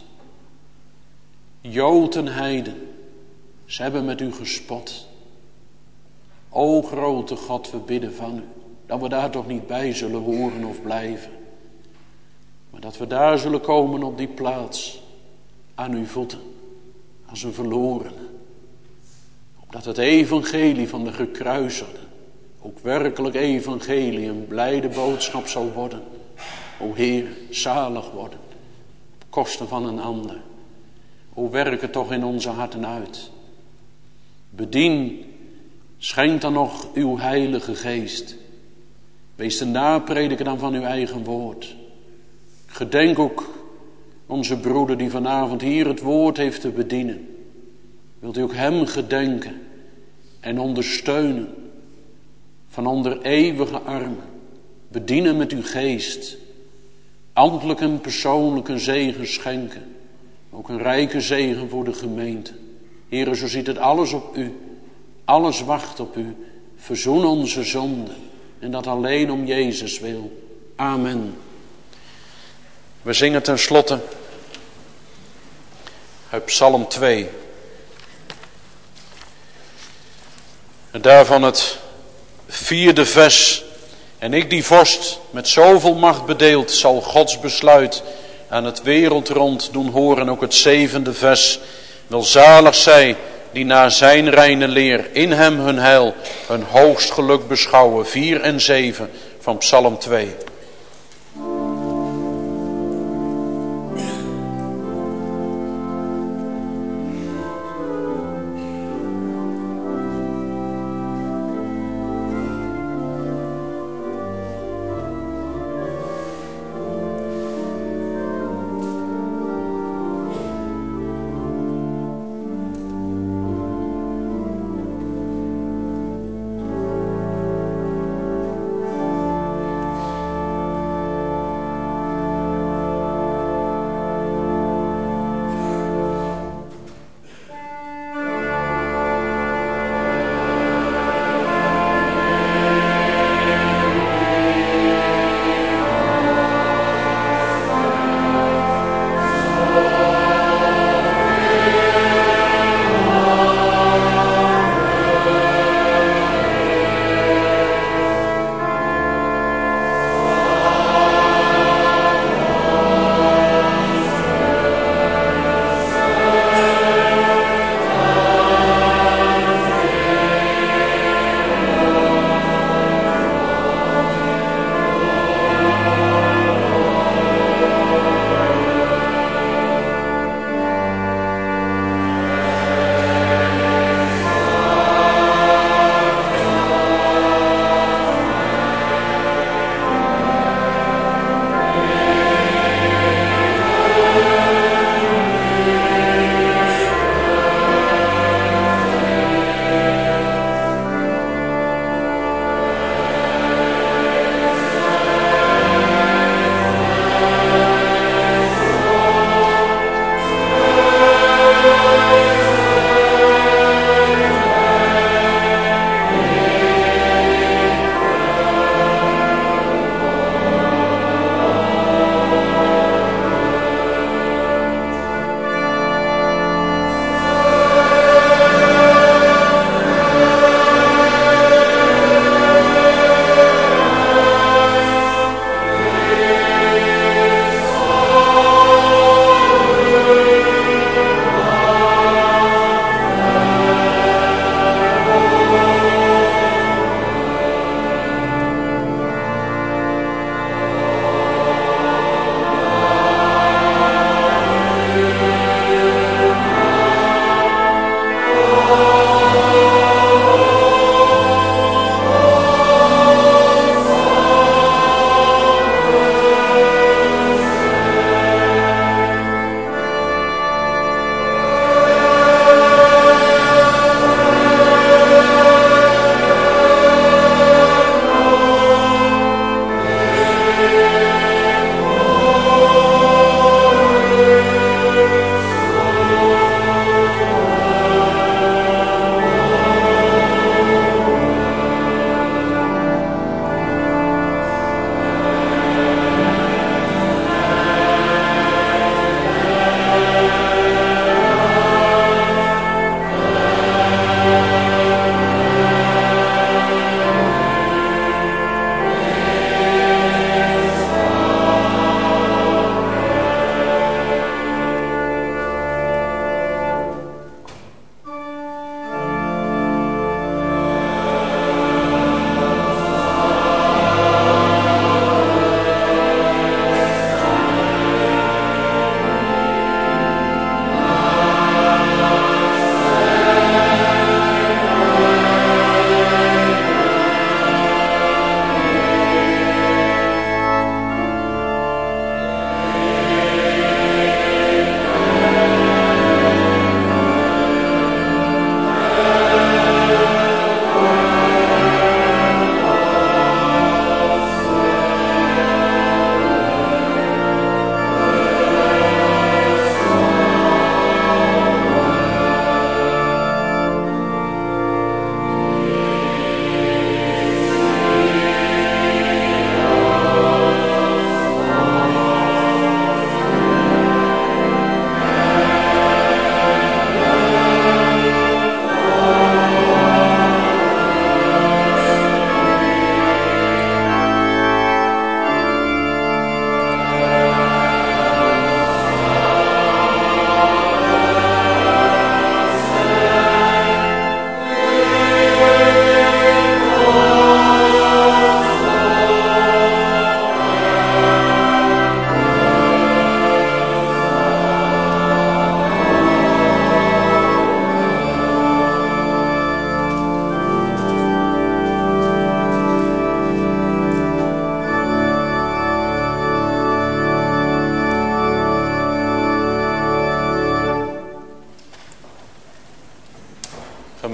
Jood en heiden, ze hebben met u gespot. O grote God, we bidden van u, dat we daar toch niet bij zullen horen of blijven. Maar dat we daar zullen komen op die plaats, aan uw voeten, als een verlorene. Opdat het evangelie van de gekruisigde ook werkelijk evangelie, een blijde boodschap zal worden. O Heer, zalig worden, op kosten van een ander. O werk het toch in onze harten uit. Bedien, schenk dan nog uw heilige geest. Wees de naprediker dan van uw eigen woord. Gedenk ook onze broeder die vanavond hier het woord heeft te bedienen. Wilt u ook hem gedenken en ondersteunen van onder eeuwige armen. Bedienen met uw geest. Ambtelijk en persoonlijk een zegen schenken. Ook een rijke zegen voor de gemeente. Heere, zo ziet het alles op u. Alles wacht op u. Verzoen onze zonden. En dat alleen om Jezus wil. Amen. We zingen ten slotte uit Psalm twee. En daarvan het vierde vers. En ik die vorst met zoveel macht bedeeld, zal Gods besluit aan het wereldrond doen horen. Ook het zevende vers. Welzalig zij die naar zijn reine leer in hem hun heil, hun hoogst geluk beschouwen. Vier en zeven van Psalm twee.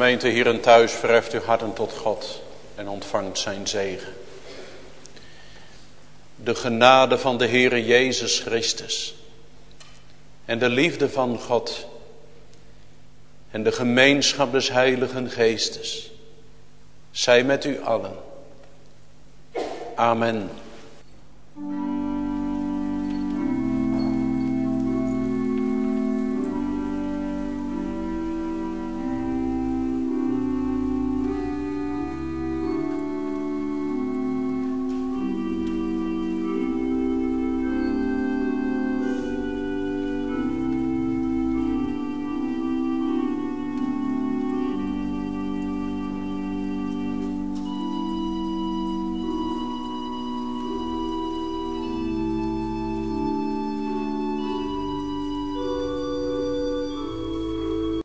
gemeente hier en thuis, verheft uw harten tot God en ontvangt zijn zegen. De genade van de Heere Jezus Christus en de liefde van God en de gemeenschap des Heiligen Geestes zij met u allen. Amen.